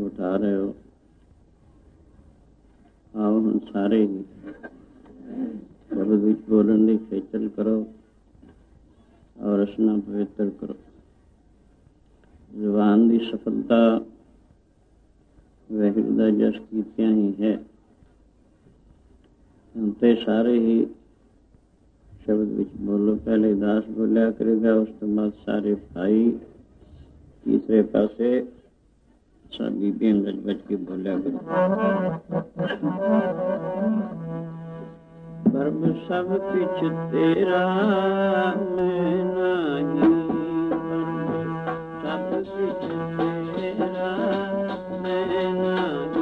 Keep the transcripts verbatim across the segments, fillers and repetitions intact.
ਉਠਾ ਰਹੇ ਹੋ। ਆਓ ਹੁਣ ਸਾਰੇ ਹੀ ਸ਼ਬਦ ਵਿੱਚ ਬੋਲਣ ਦੀ ਖੇਚਲ ਕਰੋ ਔਰ ਰਸਨਾ ਪਵਿੱਤਰ ਕਰੋ। ਜ਼ੁਬਾਨ ਦੀ ਸਫਲਤਾ ਵਾਹਿਗੁਰੂ ਦਾ ਜਸ ਕੀਤਿਆਂ ਹੀ ਹੈ। ਹੁਣ ਤੇ ਸਾਰੇ ਹੀ ਸ਼ਬਦ ਵਿੱਚ ਬੋਲੋ। ਪਹਿਲੇ ਦਾਸ ਬੋਲਿਆ ਕਰੇਗਾ, ਉਸ ਤੋਂ ਬਾਅਦ ਸਾਰੇ ਭਾਈ, ਤੀਸਰੇ ਪਾਸੇ ਸਭ ਬੀਬੀਆਂ ਗੱਜ ਬੱਜ ਕੇ ਬੋਲਿਆ ਕਰੋ। ਪਰਮ ਸਭ ਕੁਛ ਤੇਰਾ ਮੈਂ ਨਹੀਂ, ਸਭ ਕੁਛ ਤੇਰਾ ਮੈਂ ਨਹੀਂ।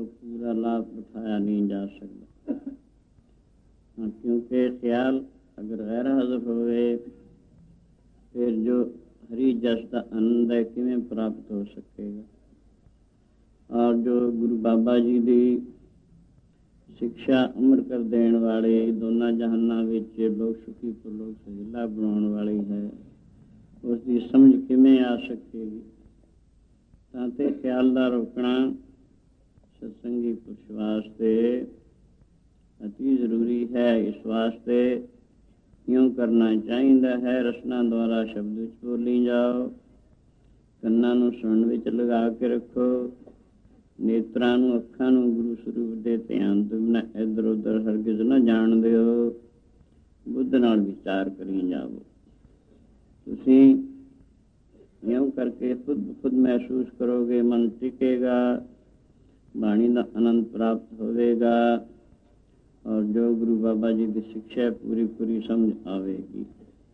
ਉਹ ਪੂਰਾ ਲਾਭ ਉਠਾਇਆ ਨਹੀਂ ਜਾ ਸਕਦਾ। ਹਾਂ, ਕਿਉਂਕਿ ਖਿਆਲ ਅਗਰ ਗੈਰ ਹਾਜ਼ਰ ਹੋਵੇ ਫਿਰ ਜੋ ਹਰੀ ਜਸ ਦਾ ਆਨੰਦ ਹੈ ਕਿਵੇਂ ਪ੍ਰਾਪਤ ਹੋ ਸਕੇਗਾ। ਔਰ ਜੋ ਗੁਰੂ ਬਾਬਾ ਜੀ ਦੀ ਸਿੱਖਿਆ ਅਮਰ ਕਰ ਦੇਣ ਵਾਲੇ, ਦੋਨਾਂ ਜਹਾਨਾਂ ਵਿੱਚ ਲੋਕ ਸੁਖੀ ਤੋਂ ਲੋਕ ਸਹਿਲਾ ਬਣਾਉਣ ਵਾਲੀ ਹੈ, ਉਸ ਦੀ ਸਮਝ ਕਿਵੇਂ ਆ ਸਕੇਗੀ। ਤਾਂ ਤੇ ਖਿਆਲ ਦਾ ਰੋਕਣਾ ਸਤਸੰਗੀ ਪੁਰਸ਼ ਵਾਸਤੇ ਅਤੀ ਜ਼ਰੂਰੀ ਹੈ। ਇਸ ਵਾਸਤੇ ਇਉਂ ਕਰਨਾ ਚਾਹੀਦਾ ਹੈ, ਰਸਨਾ ਦੁਆਰਾ ਸ਼ਬਦ ਵਿੱਚ ਬੋਲੀ ਜਾਓ, ਕੰਨਾਂ ਨੂੰ ਸੁਣਨ ਵਿੱਚ ਲਗਾ ਕੇ ਰੱਖੋ, ਨੇਤਰਾਂ ਨੂੰ, ਅੱਖਾਂ ਨੂੰ ਗੁਰੂ ਸਰੂਪ ਦੇ ਧਿਆਨ ਤੋਂ ਬਿਨਾਂ ਇੱਧਰ ਉੱਧਰ ਹਰਗਿਜ਼ ਨਾ ਜਾਣ ਦਿਓ, ਬੁੱਧ ਨਾਲ ਵਿਚਾਰ ਕਰੀ ਜਾਵੋ। ਤੁਸੀਂ ਇਉਂ ਕਰਕੇ ਖੁਦ ਖੁਦ ਮਹਿਸੂਸ ਕਰੋਗੇ, ਮਨ ਟਿਕੇਗਾ, ਬਾਣੀ ਦਾ ਆਨੰਦ ਪ੍ਰਾਪਤ ਹੋਵੇਗਾ ਔਰ ਜੋ ਗੁਰੂ ਬਾਬਾ ਜੀ ਦੀ ਸਿੱਖਿਆ ਪੂਰੀ ਪੂਰੀ ਸਮਝ ਆਵੇਗੀ।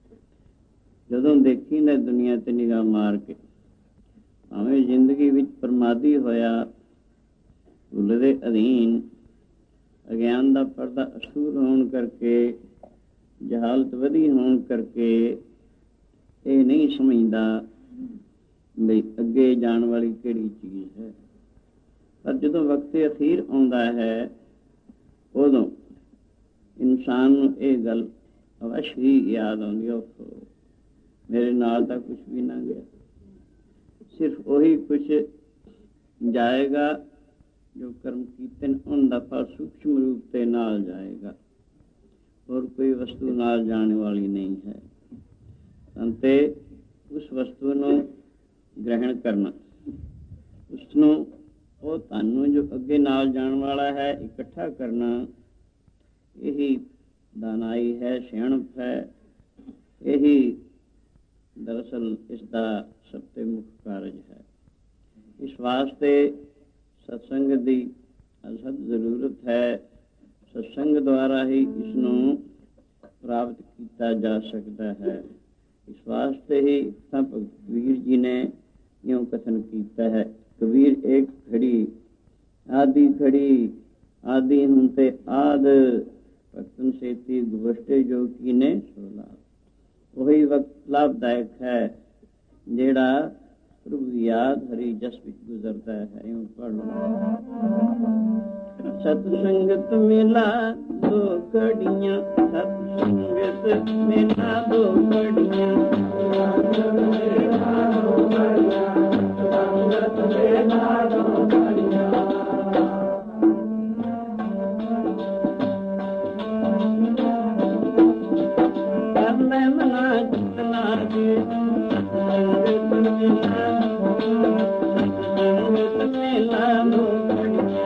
ਜਦੋਂ ਦੇਖੀ ਨਾ ਦੁਨੀਆ ਤੇ ਨਿਗਾਹ ਮਾਰ ਕੇ, ਭਾਵੇਂ ਜ਼ਿੰਦਗੀ ਵਿੱਚ ਪ੍ਰਮਾਦੀ ਹੋਇਆ, ਭੁੱਲ ਦੇ ਅਧੀਨ, ਅਗਿਆਨ ਦਾ ਪਰਦਾ ਅਸੂਰ ਹੋਣ ਕਰਕੇ, ਜਹਾਲਤ ਵਧੀ ਹੋਣ ਕਰਕੇ ਇਹ ਨਹੀਂ ਸਮਝਦਾ ਬਈ ਅੱਗੇ ਜਾਣ ਵਾਲੀ ਕਿਹੜੀ ਚੀਜ਼ ਹੈ। ਪਰ ਜਦੋਂ ਵਕਤ ਅਖੀਰ ਆਉਂਦਾ ਹੈ ਉਦੋਂ ਇਨਸਾਨ ਨੂੰ ਇਹ ਗੱਲ ਅਵਸ਼ ਹੀ ਯਾਦ ਆਉਂਦੀ ਹੈ, ਮੇਰੇ ਨਾਲ ਤਾਂ ਕੁਛ ਵੀ ਨਾ ਗਿਆ, ਸਿਰਫ ਉਹੀ ਕੁਛ ਜਾਏਗਾ ਜੋ ਕਰਮ ਕੀਤੇ ਨੇ, ਉਹਦਾ ਫਲ ਸੂਖਮ ਰੂਪ ਤੇ ਨਾਲ ਜਾਏਗਾ, ਹੋਰ ਕੋਈ ਵਸਤੂ ਨਾਲ ਜਾਣ ਵਾਲੀ ਨਹੀਂ ਹੈ। ਅਤੇ ਉਸ ਵਸਤੂ ਨੂੰ ਗ੍ਰਹਿਣ ਕਰਨਾ, ਉਸਨੂੰ, ਉਹ ਤੁਹਾਨੂੰ ਜੋ ਅੱਗੇ ਨਾਲ ਜਾਣ ਵਾਲਾ ਹੈ, ਇਕੱਠਾ ਕਰਨਾ, ਇਹੀ ਦਾਨਾਈ ਹੈ, ਸਿਆਣਪ ਹੈ। ਇਹੀ ਦਰਅਸਲ ਇਸ ਦਾ ਸਭ ਤੋਂ ਮੁੱਖ ਕਾਰਜ ਹੈ। ਇਸ ਵਾਸਤੇ ਸਤਸੰਗ ਦੀ ਅਸਦ ਜ਼ਰੂਰਤ ਹੈ। ਸਤਸੰਗ ਦੁਆਰਾ ਹੀ ਇਸ ਨੂੰ ਪ੍ਰਾਪਤ ਕੀਤਾ ਜਾ ਸਕਦਾ ਹੈ। ਇਸ ਵਾਸਤੇ ਹੀ ਤਾਂ ਭਗਤ ਕਬੀਰ ਜੀ ਨੇ ਇਉਂ ਕਥਨ ਕੀਤਾ ਹੈ, ਕਬੀਰ ਇੱਕ ਘੜੀ ਆਦਿ ਘੜੀ, ਆਦਿ ਹੁਣ ਤੇ ਆਦ, ਭਗਤਨ ਸੇਤੀ ਗੋਸ਼ਟੇ ਜੋ ਕੀਨੇ ਸੋਲਾ। ਉਹੀ ਵਕਤ ਲਾਭਦਾਇਕ ਹੈ ਜਿਹੜਾ ਪ੍ਰਭੂ ਯਾਦ ਹਰੀ ਜਸ ਵਿੱਚ ਗੁਜ਼ਰਦਾ ਹੈ। ਇਉਂ ਪੜ੍ਹ ਲਓ, ਸਤਸੰਗਤ ਮੇਲਾ ਦੋ ਘੜੀਆਂ, ਸਤਸੰਗਤ ਮੇਲਾ ਦੋ ਘੜੀਆਂ, ਸਤਸੰਗਤ ਮੇਲਾ ਦੋ ਘੜੀਆਂ, ਸਤਸੰਗਤ ਮੇਲਾ ਦੋ ਘੜੀਆਂ। ਕਰਨੇ ਮਨਾ ਜਿਤਨਾ ਜੀ, ਸਤਸੰਗਤ ਮੇਲਾ, ਸਤਸੰਗਤ ਮੇਲਾ ਦੋ ਘੜੀਆਂ।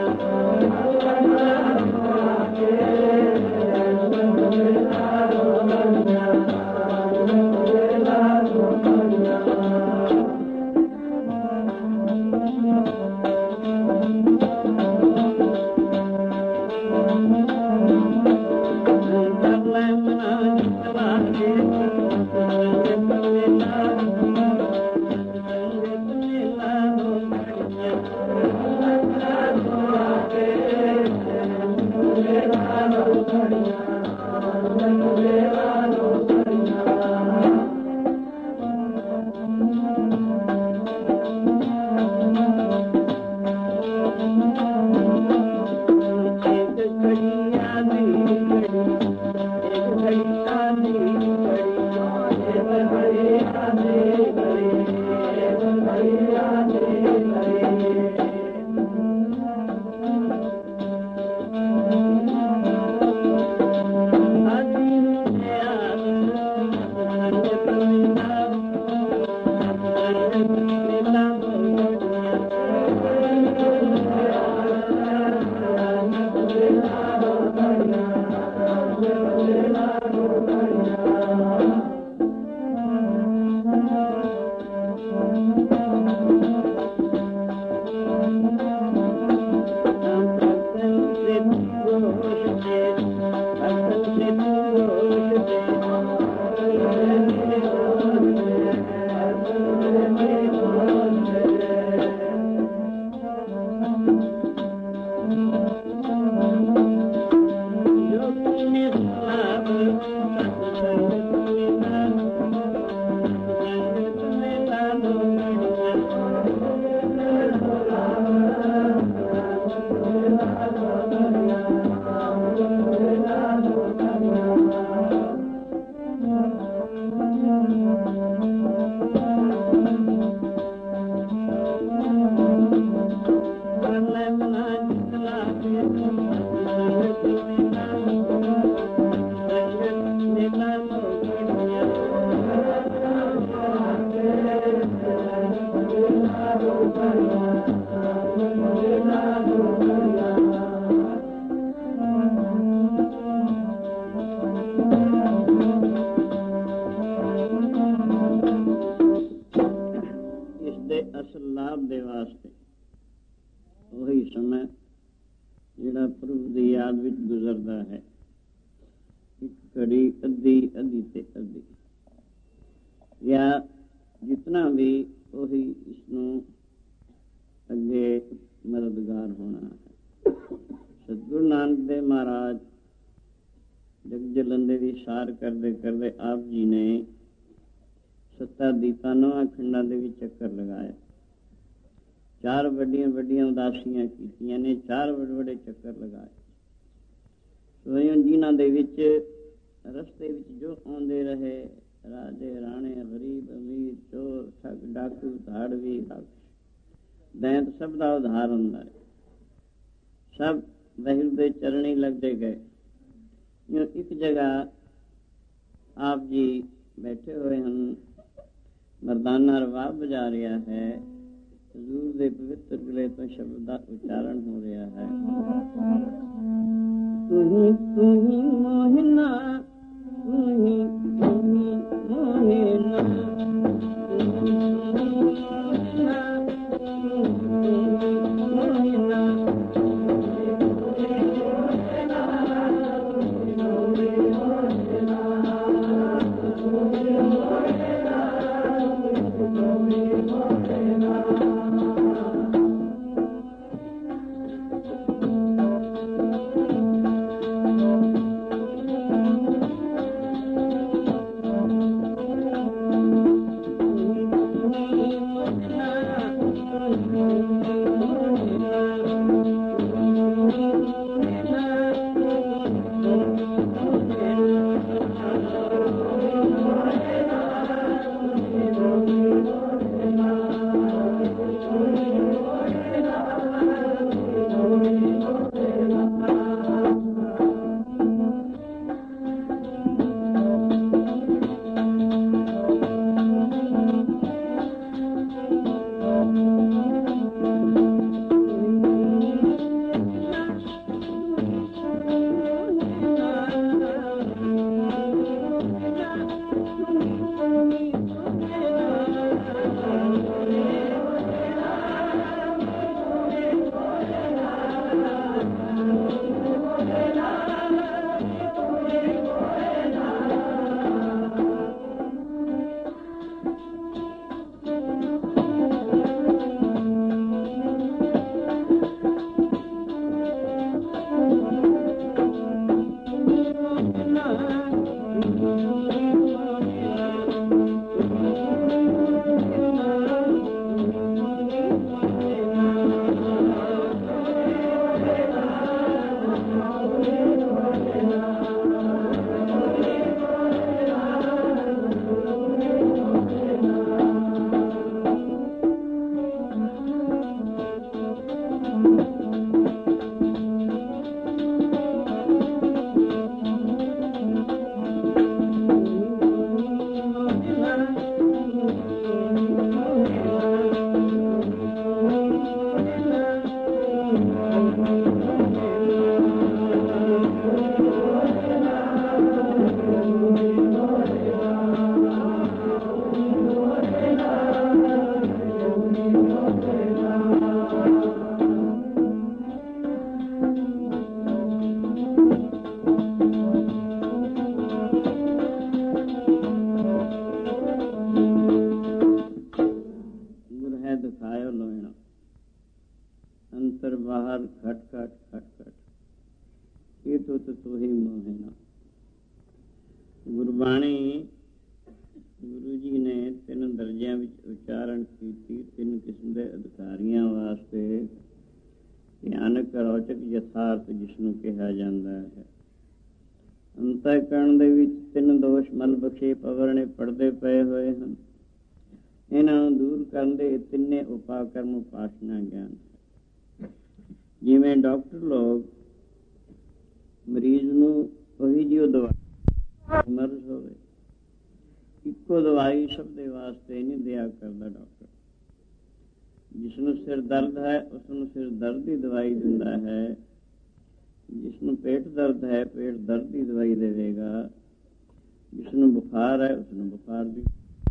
ਭਿਆਨਕ ਰੌਚਕ ਯਥਾਰਥ ਜਿਸਨੂੰ ਕਿਹਾ ਜਾਂਦਾ ਹੈ। ਅੰਤःਕਰਣ ਦੇ ਵਿੱਚ ਤਿੰਨ ਦੋਸ਼ ਮਲ ਬਖਸ਼ੇਪ ਅਵਰਣੇ ਪੜਦੇ ਪਏ ਹੋਏ ਹਨ। ਇਹਨਾਂ ਨੂੰ ਦੂਰ ਕਰਨ ਦੇ ਤਿੰਨੇ ਉਪਾਕਰਮ ਉਪਾਸਨਾ ਗਿਆਨ ਹੈ। ਜਿਵੇਂ ਡਾਕਟਰ ਲੋਕ ਮਰੀਜ਼ ਨੂੰ ਉਹੀ ਜਿਹੀ ਦਵਾਈ ਮਰਜ਼ ਹੋਵੇ ਇੱਕੋ ਦਵਾਈ ਸਭ ਦੇ ਵਾਸਤੇ ਨਹੀਂ ਦਿਆ ਕਰਦਾ। ਡਾਕਟਰ ਜਿਸਨੂੰ ਸਿਰ ਦਰਦ ਹੈ ਉਸਨੂੰ ਸਿਰ ਦਰਦ ਦੀ ਦਵਾਈ ਦਿੰਦਾ ਹੈ, ਜਿਸਨੂੰ ਪੇਟ ਦਰਦ ਹੈ ਪੇਟ ਦਰਦ ਦੀ ਦਵਾਈ ਦੇਵੇਗਾ, ਜਿਸਨੂੰ ਬੁਖਾਰ ਹੈ ਉਸਨੂੰ ਬੁਖਾਰ ਦੀ।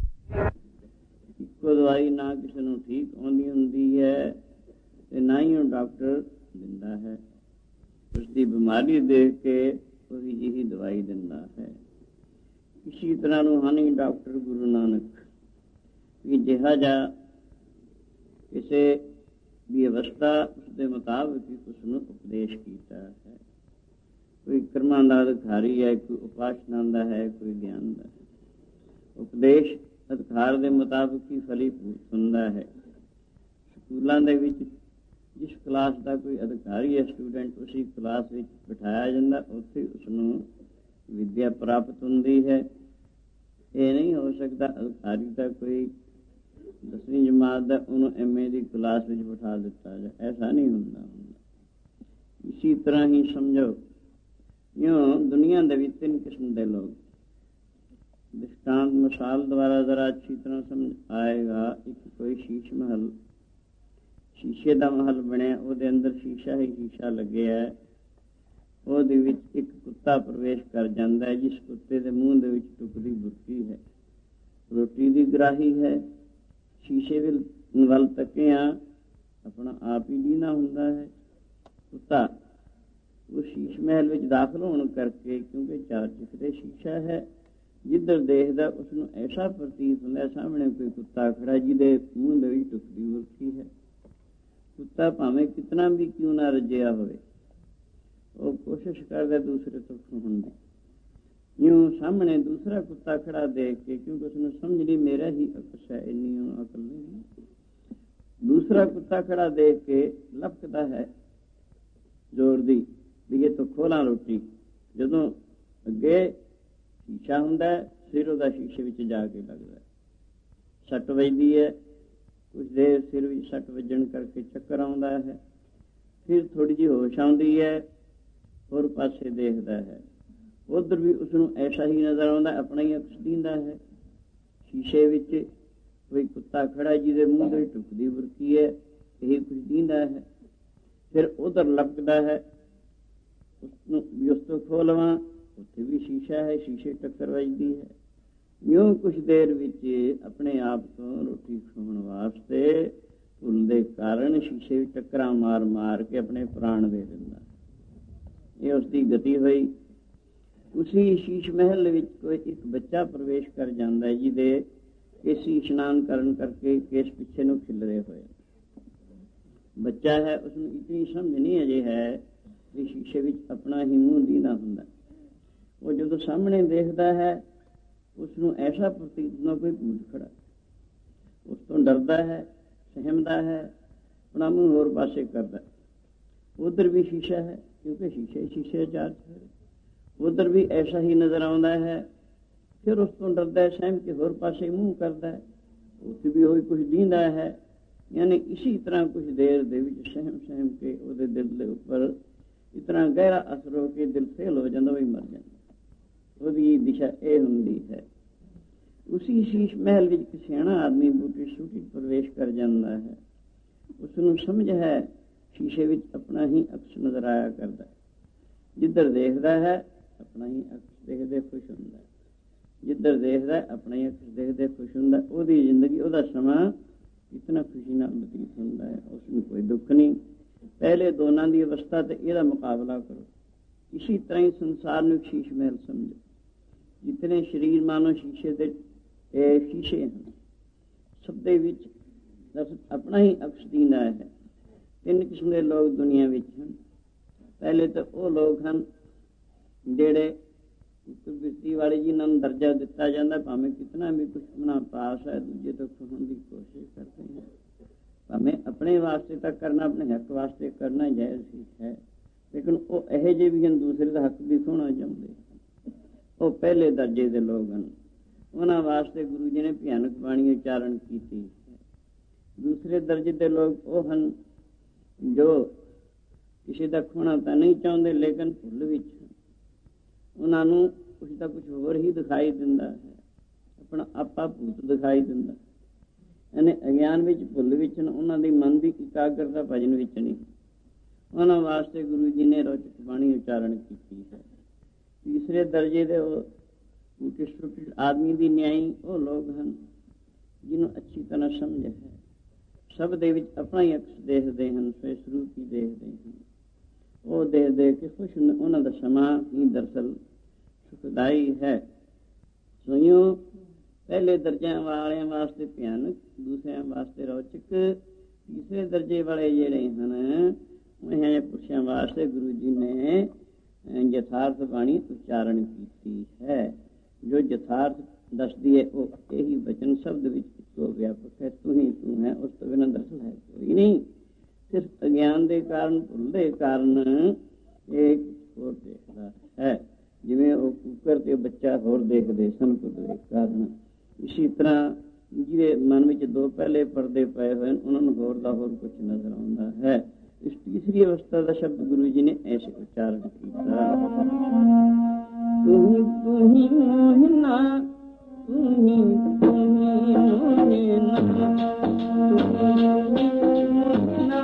ਇੱਕੋ ਦਵਾਈ ਨਾ ਕਿਸੇ ਨੂੰ ਠੀਕ ਆਉਂਦੀ ਹੁੰਦੀ ਹੈ ਤੇ ਨਾ ਹੀ ਉਹ ਡਾਕਟਰ ਦਿੰਦਾ ਹੈ। ਉਸਦੀ ਬਿਮਾਰੀ ਦੇਖ ਕੇ ਉਹੀ ਜਿਹੀ ਦਵਾਈ ਦਿੰਦਾ ਹੈ। ਇਸੀ ਤਰ੍ਹਾਂ ਨੂੰ ਹਾਨੀ ਡਾਕਟਰ ਗੁਰੂ ਨਾਨਕ ਵੀ ਜਿਹਾ ਜਿਹਾ ਕਿਸੇ ਵੀ ਅਵਸਥਾ ਉਸਦੇ ਮੁਤਾਬਕ ਹੀ ਉਸਨੂੰ ਉਪਦੇਸ਼ ਕੀਤਾ ਹੈ। ਕੋਈ ਕਰਮਾਂ ਦਾ ਅਧਿਕਾਰੀ ਹੈ, ਕੋਈ ਉਪਾਸਨਾ ਦਾ ਹੈ, ਕੋਈ ਗਿਆਨ ਦਾ ਹੈ। ਉਪਦੇਸ਼ ਅਧਿਕਾਰ ਦੇ ਮੁਤਾਬਕ ਹੀ ਫਲੀਭੂਤ ਹੁੰਦਾ ਹੈ। ਸਕੂਲਾਂ ਦੇ ਵਿੱਚ ਜਿਸ ਕਲਾਸ ਦਾ ਕੋਈ ਅਧਿਕਾਰੀ ਹੈ ਸਟੂਡੈਂਟ, ਉਸੇ ਕਲਾਸ ਵਿੱਚ ਬਿਠਾਇਆ ਜਾਂਦਾ, ਉੱਥੇ ਉਸਨੂੰ ਵਿਦਿਆ ਪ੍ਰਾਪਤ ਹੁੰਦੀ ਹੈ। ਇਹ ਨਹੀਂ ਹੋ ਸਕਦਾ ਅਧਿਕਾਰੀ ਦਾ ਕੋਈ ਦਸਵੀਂ ਜਮਾਤ ਦਾ ਉਹਨੂੰ ਐਮ ਏ ਦੀ ਕਲਾਸ ਵਿੱਚ ਬਿਠਾ ਦਿੱਤਾ ਜਾਏ, ਐਸਾ ਨਹੀਂ ਹੁੰਦਾ ਹੁੰਦਾ ਇਸੀ ਤਰ੍ਹਾਂ ਹੀ ਸਮਝੋ ਇਉਂ ਦੁਨੀਆ ਦੇ ਵਿੱਚ ਤਿੰਨ ਕਿਸਮ ਦੇ ਲੋਕ। ਦ੍ਰਿਸ਼ਟਾਂਤ ਮਿਸਾਲ ਦੁਆਰਾ ਜ਼ਰਾ ਅੱਛੀ ਤਰ੍ਹਾਂ ਸਮਝ ਆਏਗਾ। ਇੱਕ ਕੋਈ ਸ਼ੀਸ਼ ਮਹਲ, ਸ਼ੀਸ਼ੇ ਦਾ ਮਹਲ ਬਣਿਆ, ਉਹਦੇ ਅੰਦਰ ਸ਼ੀਸ਼ਾ ਹੀ ਸ਼ੀਸ਼ਾ ਲੱਗਿਆ ਹੈ। ਉਹਦੇ ਵਿੱਚ ਇੱਕ ਕੁੱਤਾ ਪ੍ਰਵੇਸ਼ ਕਰ ਜਾਂਦਾ ਹੈ, ਜਿਸ ਕੁੱਤੇ ਦੇ ਮੂੰਹ ਦੇ ਵਿੱਚ ਟੁਕਦੀ ਬੁਰਕੀ ਹੈ, ਰੋਟੀ ਦੀ ਗਰਾਹੀ ਹੈ। ਸ਼ੀਸ਼ੇ ਵੱਲ ਤੱਕਿਆ ਆਪਣਾ ਆਪ ਹੀ ਲੀਨਾ ਹੁੰਦਾ ਹੈ। ਕੁੱਤਾ ਉਹ ਸ਼ੀਸ਼ ਮਹਿਲ ਵਿੱਚ ਦਾਖਲ ਹੋਣ ਕਰਕੇ, ਕਿਉਂਕਿ ਚਾਰ ਚਿੱਕਦੇ ਸ਼ੀਸ਼ਾ ਹੈ, ਜਿੱਧਰ ਦੇਖਦਾ ਉਸਨੂੰ ਐਸਾ ਪ੍ਰਤੀਤ ਹੁੰਦਾ ਸਾਹਮਣੇ ਕੋਈ ਕੁੱਤਾ ਖੜਾ ਜਿਹਦੇ ਮੂੰਹ ਦੇ ਵਿੱਚ ਟੁਕਦੀ ਬੁਰਕੀ ਹੈ। ਕੁੱਤਾ ਭਾਵੇਂ ਕਿਤਨਾ ਵੀ ਕਿਉਂ ਨਾ ਰੱਜਿਆ ਹੋਵੇ, ਉਹ ਕੋਸ਼ਿਸ਼ ਕਰਦਾ ਦੂਸਰੇ ਤੋਂ ਖੋਹਣ ਦੀ। ਇਉਂ ਸਾਹਮਣੇ ਦੂਸਰਾ ਕੁੱਤਾ ਖੜਾ ਦੇਖ ਕੇ, ਕਿਉਂਕਿ ਉਸਨੂੰ ਸਮਝ ਲਈ ਮੇਰਾ ਹੀ ਅਕਸ ਹੈ, ਇੰਨੀ ਅਕਲ ਨਹੀਂ, ਦੂਸਰਾ ਕੁੱਤਾ ਖੜਾ ਦੇਖ ਕੇ ਲਪਕਦਾ ਹੈ ਜ਼ੋਰ ਦੀ ਵੀ ਇਹ ਤੋਂ ਖੋਲਾਂ ਰੋਟੀ। ਜਦੋਂ ਅੱਗੇ ਸ਼ੀਸ਼ਾ ਹੁੰਦਾ ਸਿਰ ਉਹਦਾ ਸ਼ੀਸ਼ੇ ਵਿੱਚ ਜਾ ਕੇ ਲੱਗਦਾ, ਸੱਟ ਵੱਜਦੀ ਹੈ। ਕੁਝ ਦੇਰ ਸਿਰ ਵਿੱਚ ਸੱਟ ਵੱਜਣ ਕਰਕੇ ਚੱਕਰ ਆਉਂਦਾ ਹੈ। ਫਿਰ ਥੋੜ੍ਹੀ ਜਿਹੀ ਹੋਸ਼ ਆਉਂਦੀ ਹੈ, ਹੋਰ ਪਾਸੇ ਦੇਖਦਾ ਹੈ, ਉੱਧਰ ਵੀ ਉਸਨੂੰ ਐਸਾ ਹੀ ਨਜ਼ਰ ਆਉਂਦਾ, ਆਪਣਾ ਹੀ ਅਕਸ ਦਿੰਦਾ ਹੈ। ਸ਼ੀਸ਼ੇ ਵਿੱਚ ਕੋਈ ਕੁੱਤਾ ਖੜਾ ਜਿਹਦੇ ਮੂੰਹ ਦੇ ਟੁਕਦੀ ਬੁਰਕੀ ਹੈ, ਇਹ ਕੁਝ ਦਿੰਦਾ ਹੈ। ਫਿਰ ਉੱਧਰ ਲਪਕਦਾ ਹੈ, ਉਸਨੂੰ ਵੀ ਉਸ ਤੋਂ ਖੋਹ ਲਵਾਂ, ਉੱਥੇ ਵੀ ਸ਼ੀਸ਼ਾ ਹੈ, ਸ਼ੀਸ਼ੇ ਟੱਕਰ ਵੱਜਦੀ ਹੈ। ਇਉਂ ਕੁਛ ਦੇਰ ਵਿੱਚ ਆਪਣੇ ਆਪ ਤੋਂ ਰੋਟੀ ਖਾਣ ਵਾਸਤੇ ਭੁੱਲ ਦੇ ਕਾਰਨ ਸ਼ੀਸ਼ੇ ਵਿੱਚ ਟੱਕਰਾਂ ਮਾਰ ਮਾਰ ਕੇ ਆਪਣੇ ਪ੍ਰਾਣ ਦੇ ਦਿੰਦਾ। ਇਹ ਉਸਦੀ ਗਤੀ ਹੋਈ। ਉਸੀ ਸ਼ੀਸ਼ ਮਹਿਲ ਵਿੱਚ ਕੋਈ ਇੱਕ ਬੱਚਾ ਪ੍ਰਵੇਸ਼ ਕਰ ਜਾਂਦਾ ਹੈ, ਜਿਹਦੇ ਕੇਸੀ ਇਸ਼ਨਾਨ ਕਰਨ ਕਰਕੇ ਕੇਸ ਪਿੱਛੇ ਨੂੰ ਖਿਲਰੇ ਹੋਏ। ਬੱਚਾ ਹੈ, ਉਸਨੂੰ ਇਤਨੀ ਸਮਝ ਨਹੀਂ ਅਜੇ ਹੈ ਵੀ ਸ਼ੀਸ਼ੇ ਵਿੱਚ ਆਪਣਾ ਹੀ ਮੂੰਹ ਦੀਨਾ ਹੁੰਦਾ। ਉਹ ਜਦੋਂ ਸਾਹਮਣੇ ਦੇਖਦਾ ਹੈ ਉਸਨੂੰ ਐਸਾ ਪ੍ਰਤੀਤ ਨਾ ਕੋਈ ਭੂਤ ਖੜਾ, ਉਸ ਤੋਂ ਡਰਦਾ ਹੈ, ਸਹਿਮਦਾ ਹੈ, ਆਪਣਾ ਮੂੰਹ ਹੋਰ ਪਾਸੇ ਕਰਦਾ। ਉੱਧਰ ਵੀ ਸ਼ੀਸ਼ਾ ਹੈ, ਕਿਉਂਕਿ ਸ਼ੀਸ਼ੇ ਸ਼ੀਸ਼ੇ ਚਾਰ ਉੱਧਰ ਵੀ ਐਸਾ ਹੀ ਨਜ਼ਰ ਆਉਂਦਾ ਹੈ। ਫਿਰ ਉਸ ਤੋਂ ਡਰਦਾ, ਸਹਿਮ ਕੇ ਹੋਰ ਪਾਸੇ ਮੂੰਹ ਕਰਦਾ ਹੈ, ਉੱਥੇ ਵੀ ਉਹੀ ਕੁਛ ਦੀਂਦਾ ਹੈ। ਯਾਨੀ ਇਸੀ ਤਰ੍ਹਾਂ ਕੁਛ ਦੇਰ ਦੇ ਵਿੱਚ ਸਹਿਮ ਸਹਿਮ ਕੇ ਉਹਦੇ ਦਿਲ ਦੇ ਉੱਪਰ ਇਤਨਾ ਗਹਿਰਾ ਅਸਰ ਹੋ ਕੇ ਦਿਲ ਫੇਲ ਹੋ ਜਾਂਦਾ, ਵਹੀ ਮਰ ਜਾਂਦਾ। ਉਹਦੀ ਦਿਸ਼ਾ ਇਹ ਹੁੰਦੀ ਹੈ। ਉਸੀ ਸ਼ੀਸ਼ ਮਹਿਲ ਵਿੱਚ ਇੱਕ ਸਿਆਣਾ ਆਦਮੀ ਬੂਟੀ ਸੂਟੀ ਪ੍ਰਵੇਸ਼ ਕਰ ਜਾਂਦਾ ਹੈ। ਉਸਨੂੰ ਸਮਝ ਹੈ ਸ਼ੀਸ਼ੇ ਵਿੱਚ ਆਪਣਾ ਹੀ ਅਕਸ ਨਜ਼ਰ ਆਇਆ ਕਰਦਾ, ਜਿੱਧਰ ਦੇਖਦਾ ਹੈ ਆਪਣਾ ਹੀ ਅਕਸ ਦੇਖਦੇ ਖੁਸ਼ ਹੁੰਦਾ, ਜਿੱਧਰ ਦੇਖਦਾ ਆਪਣਾ ਹੀ ਅਕਸ ਦੇਖਦੇ ਖੁਸ਼ ਹੁੰਦਾ। ਉਹਦੀ ਜ਼ਿੰਦਗੀ, ਉਹਦਾ ਸਮਾਂ ਇਤਨਾ ਖੁਸ਼ੀ ਨਾਲ ਬਤੀਤ ਹੁੰਦਾ ਹੈ, ਉਸਨੂੰ ਕੋਈ ਦੁੱਖ ਨਹੀਂ। ਪਹਿਲੇ ਦੋਨਾਂ ਦੀ ਅਵਸਥਾ ਤੇ ਇਹਦਾ ਮੁਕਾਬਲਾ ਕਰੋ। ਇਸੀ ਤਰ੍ਹਾਂ ਹੀ ਸੰਸਾਰ ਨੂੰ ਇੱਕ ਸ਼ੀਸ਼ ਮਹਿਲ ਸਮਝੋ। ਜਿਤਨੇ ਸਰੀਰ ਮਾਨੋ ਸ਼ੀਸ਼ੇ ਦੇ ਇਹ ਸ਼ੀਸ਼ੇ ਹਨ, ਸਭ ਦੇ ਵਿੱਚ ਆਪਣਾ ਹੀ ਅਕਸ ਦੀਂਦਾ ਹੈ। ਤਿੰਨ ਕਿਸਮ ਦੇ ਲੋਕ ਦੁਨੀਆ ਵਿੱਚ ਹਨ। ਪਹਿਲੇ ਤਾਂ ਉਹ ਲੋਕ ਹਨ ਜਿਹੜੇ ਬਿਰਤੀ ਵਾਲੇ ਜਿਨ੍ਹਾਂ ਨੂੰ ਦਰਜਾ ਦਿੱਤਾ ਜਾਂਦਾ, ਭਾਵੇਂ ਕਿਤਨਾ ਵੀ ਕੁਛ ਬਣਾ ਪਾਸ ਹੈ, ਦੂਜੇ ਤੋਂ ਖੋਹਣ ਦੀ ਕੋਸ਼ਿਸ਼ ਕਰਦੇ ਹਨ, ਭਾਵੇਂ ਆਪਣੇ ਵਾਸਤੇ ਤਾਂ ਕਰਨਾ, ਆਪਣੇ ਹੱਕ ਵਾਸਤੇ ਕਰਨਾ ਜਾਇਜ਼ ਹੀ ਹੈ, ਲੇਕਿਨ ਉਹ ਇਹੋ ਜਿਹੇ ਵੀ ਹਨ ਦੂਸਰੇ ਦਾ ਹੱਕ ਵੀ ਖੋਣਾ ਚਾਹੁੰਦੇ ਹਨ। ਉਹ ਪਹਿਲੇ ਦਰਜੇ ਦੇ ਲੋਕ ਹਨ, ਉਹਨਾਂ ਵਾਸਤੇ ਗੁਰੂ ਜੀ ਨੇ ਭਿਆਨਕ ਬਾਣੀ ਉਚਾਰਨ ਕੀਤੀ ਹੈ। ਦੂਸਰੇ ਦਰਜੇ ਦੇ ਲੋਕ ਉਹ ਹਨ ਜੋ ਕਿਸੇ ਦਾ ਖੋਣਾ ਤਾਂ ਨਹੀਂ ਚਾਹੁੰਦੇ, ਲੇਕਿਨ ਭੁੱਲ ਵਿੱਚ ਉਹਨਾਂ ਨੂੰ ਕੁਛ ਤਾਂ ਕੁਛ ਹੋਰ ਹੀ ਦਿਖਾਈ ਦਿੰਦਾ ਹੈ, ਆਪਣਾ ਆਪਾ ਭੂਤ ਦਿਖਾਈ ਦਿੰਦਾ। ਇਹਨੇ ਅਗਿਆਨ ਵਿੱਚ, ਭੁੱਲ ਵਿੱਚ, ਉਹਨਾਂ ਦੀ ਮਨ ਦੀ ਇਕਾਗਰਤਾ ਭਜਨ ਵਿੱਚ ਨਹੀਂ। ਉਹਨਾਂ ਵਾਸਤੇ ਗੁਰੂ ਜੀ ਨੇ ਰੋਚਕ ਬਾਣੀ ਉਚਾਰਨ ਕੀਤੀ ਹੈ। ਤੀਸਰੇ ਦਰਜੇ ਦੇ ਉਹ ਟੂਟੇ ਟੁੱਟੇ ਆਦਮੀ ਦੀ ਨਿਆਈ ਉਹ ਲੋਕ ਹਨ ਜਿਹਨੂੰ ਅੱਛੀ ਤਰ੍ਹਾਂ ਸਮਝ ਹੈ, ਸਭ ਦੇ ਵਿੱਚ ਆਪਣਾ ਹੀ ਅਕਸ ਦੇਖਦੇ ਹਨ, ਸਵੈ ਸਰੂਪ ਹੀ ਦੇਖਦੇ ਹਨ। ਉਹ ਦੇਖ ਦੇਖ ਕੇ ਖੁਸ਼, ਉਹਨਾਂ ਦਾ ਸਮਾਂ ਹੀ ਦਰਅਸਲ ਸੁਖਦਾਈ ਹੈ। ਸੁਣਿਓ, ਪਹਿਲੇ ਦਰਜਿਆਂ ਵਾਲਿਆਂ ਵਾਸਤੇ ਭਿਆਨਕ, ਦੂਸਰਿਆਂ ਵਾਸਤੇ ਰੌਚਕ, ਤੀਸਰੇ ਦਰਜੇ ਵਾਲੇ ਜਿਹੜੇ ਹਨ ਇਹ ਜਿਹੇ ਪੁਰਸ਼ਾਂ ਵਾਸਤੇ ਗੁਰੂ ਜੀ ਨੇ ਯਥਾਰਥ ਬਾਣੀ ਉਚਾਰਨ ਕੀਤੀ ਹੈ। ਜੋ ਯਥਾਰਥ ਦੱਸਦੀ ਹੈ ਉਹ ਇਹੀ ਬਚਨ ਸ਼ਬਦ ਵਿੱਚ ਇੱਕੋ ਵਿਆਪਕ ਹੈ, ਤੂੰ ਹੀ ਤੂੰ ਹੈ, ਉਸ ਤੋਂ ਬਿਨਾਂ ਦਰਅਸਲ ਹੈ ਕੋਈ ਨਹੀਂ। ਸਿਰਫ ਅਗਿਆਨ ਦੇ ਕਾਰਨ, ਭੁੱਲ ਦੇ ਕਾਰਨ ਇਹ ਹੋਰ ਦੇਖਦਾ ਹੈ, ਜਿਵੇਂ ਉਹ ਕੁੱਕਰ ਤੇ ਬੱਚਾ ਹੋਰ ਦੇਖਦੇ ਸਨ ਭੁੱਲ ਦੇ ਕਾਰਨ। ਇਸੀ ਤਰ੍ਹਾਂ ਜਿਹਦੇ ਮਨ ਵਿੱਚ ਦੋ ਪਹਿਲੇ ਪਰਦੇ ਪਏ ਹੋਏ ਉਹਨਾਂ ਨੂੰ ਹੋਰ ਦਾ ਹੋਰ ਕੁਛ ਨਜ਼ਰ ਆਉਂਦਾ ਹੈ। ਇਸ ਤੀਸਰੀ ਅਵਸਥਾ ਦਾ ਸ਼ਬਦ ਗੁਰੂ ਜੀ ਨੇ ਐਸੇ ਉਚਾਰਨ ਕੀਤਾ, ਤੂੰ ਹੀ ਤੂੰ ਹੀ ਮੋਹਿਨਾ, ਤੂੰ ਹੀ ਤੂੰ ਹੀ ਮੋਹਿਨਾ, ਤੂੰ ਹੀ ਮੋਹਿਨਾ,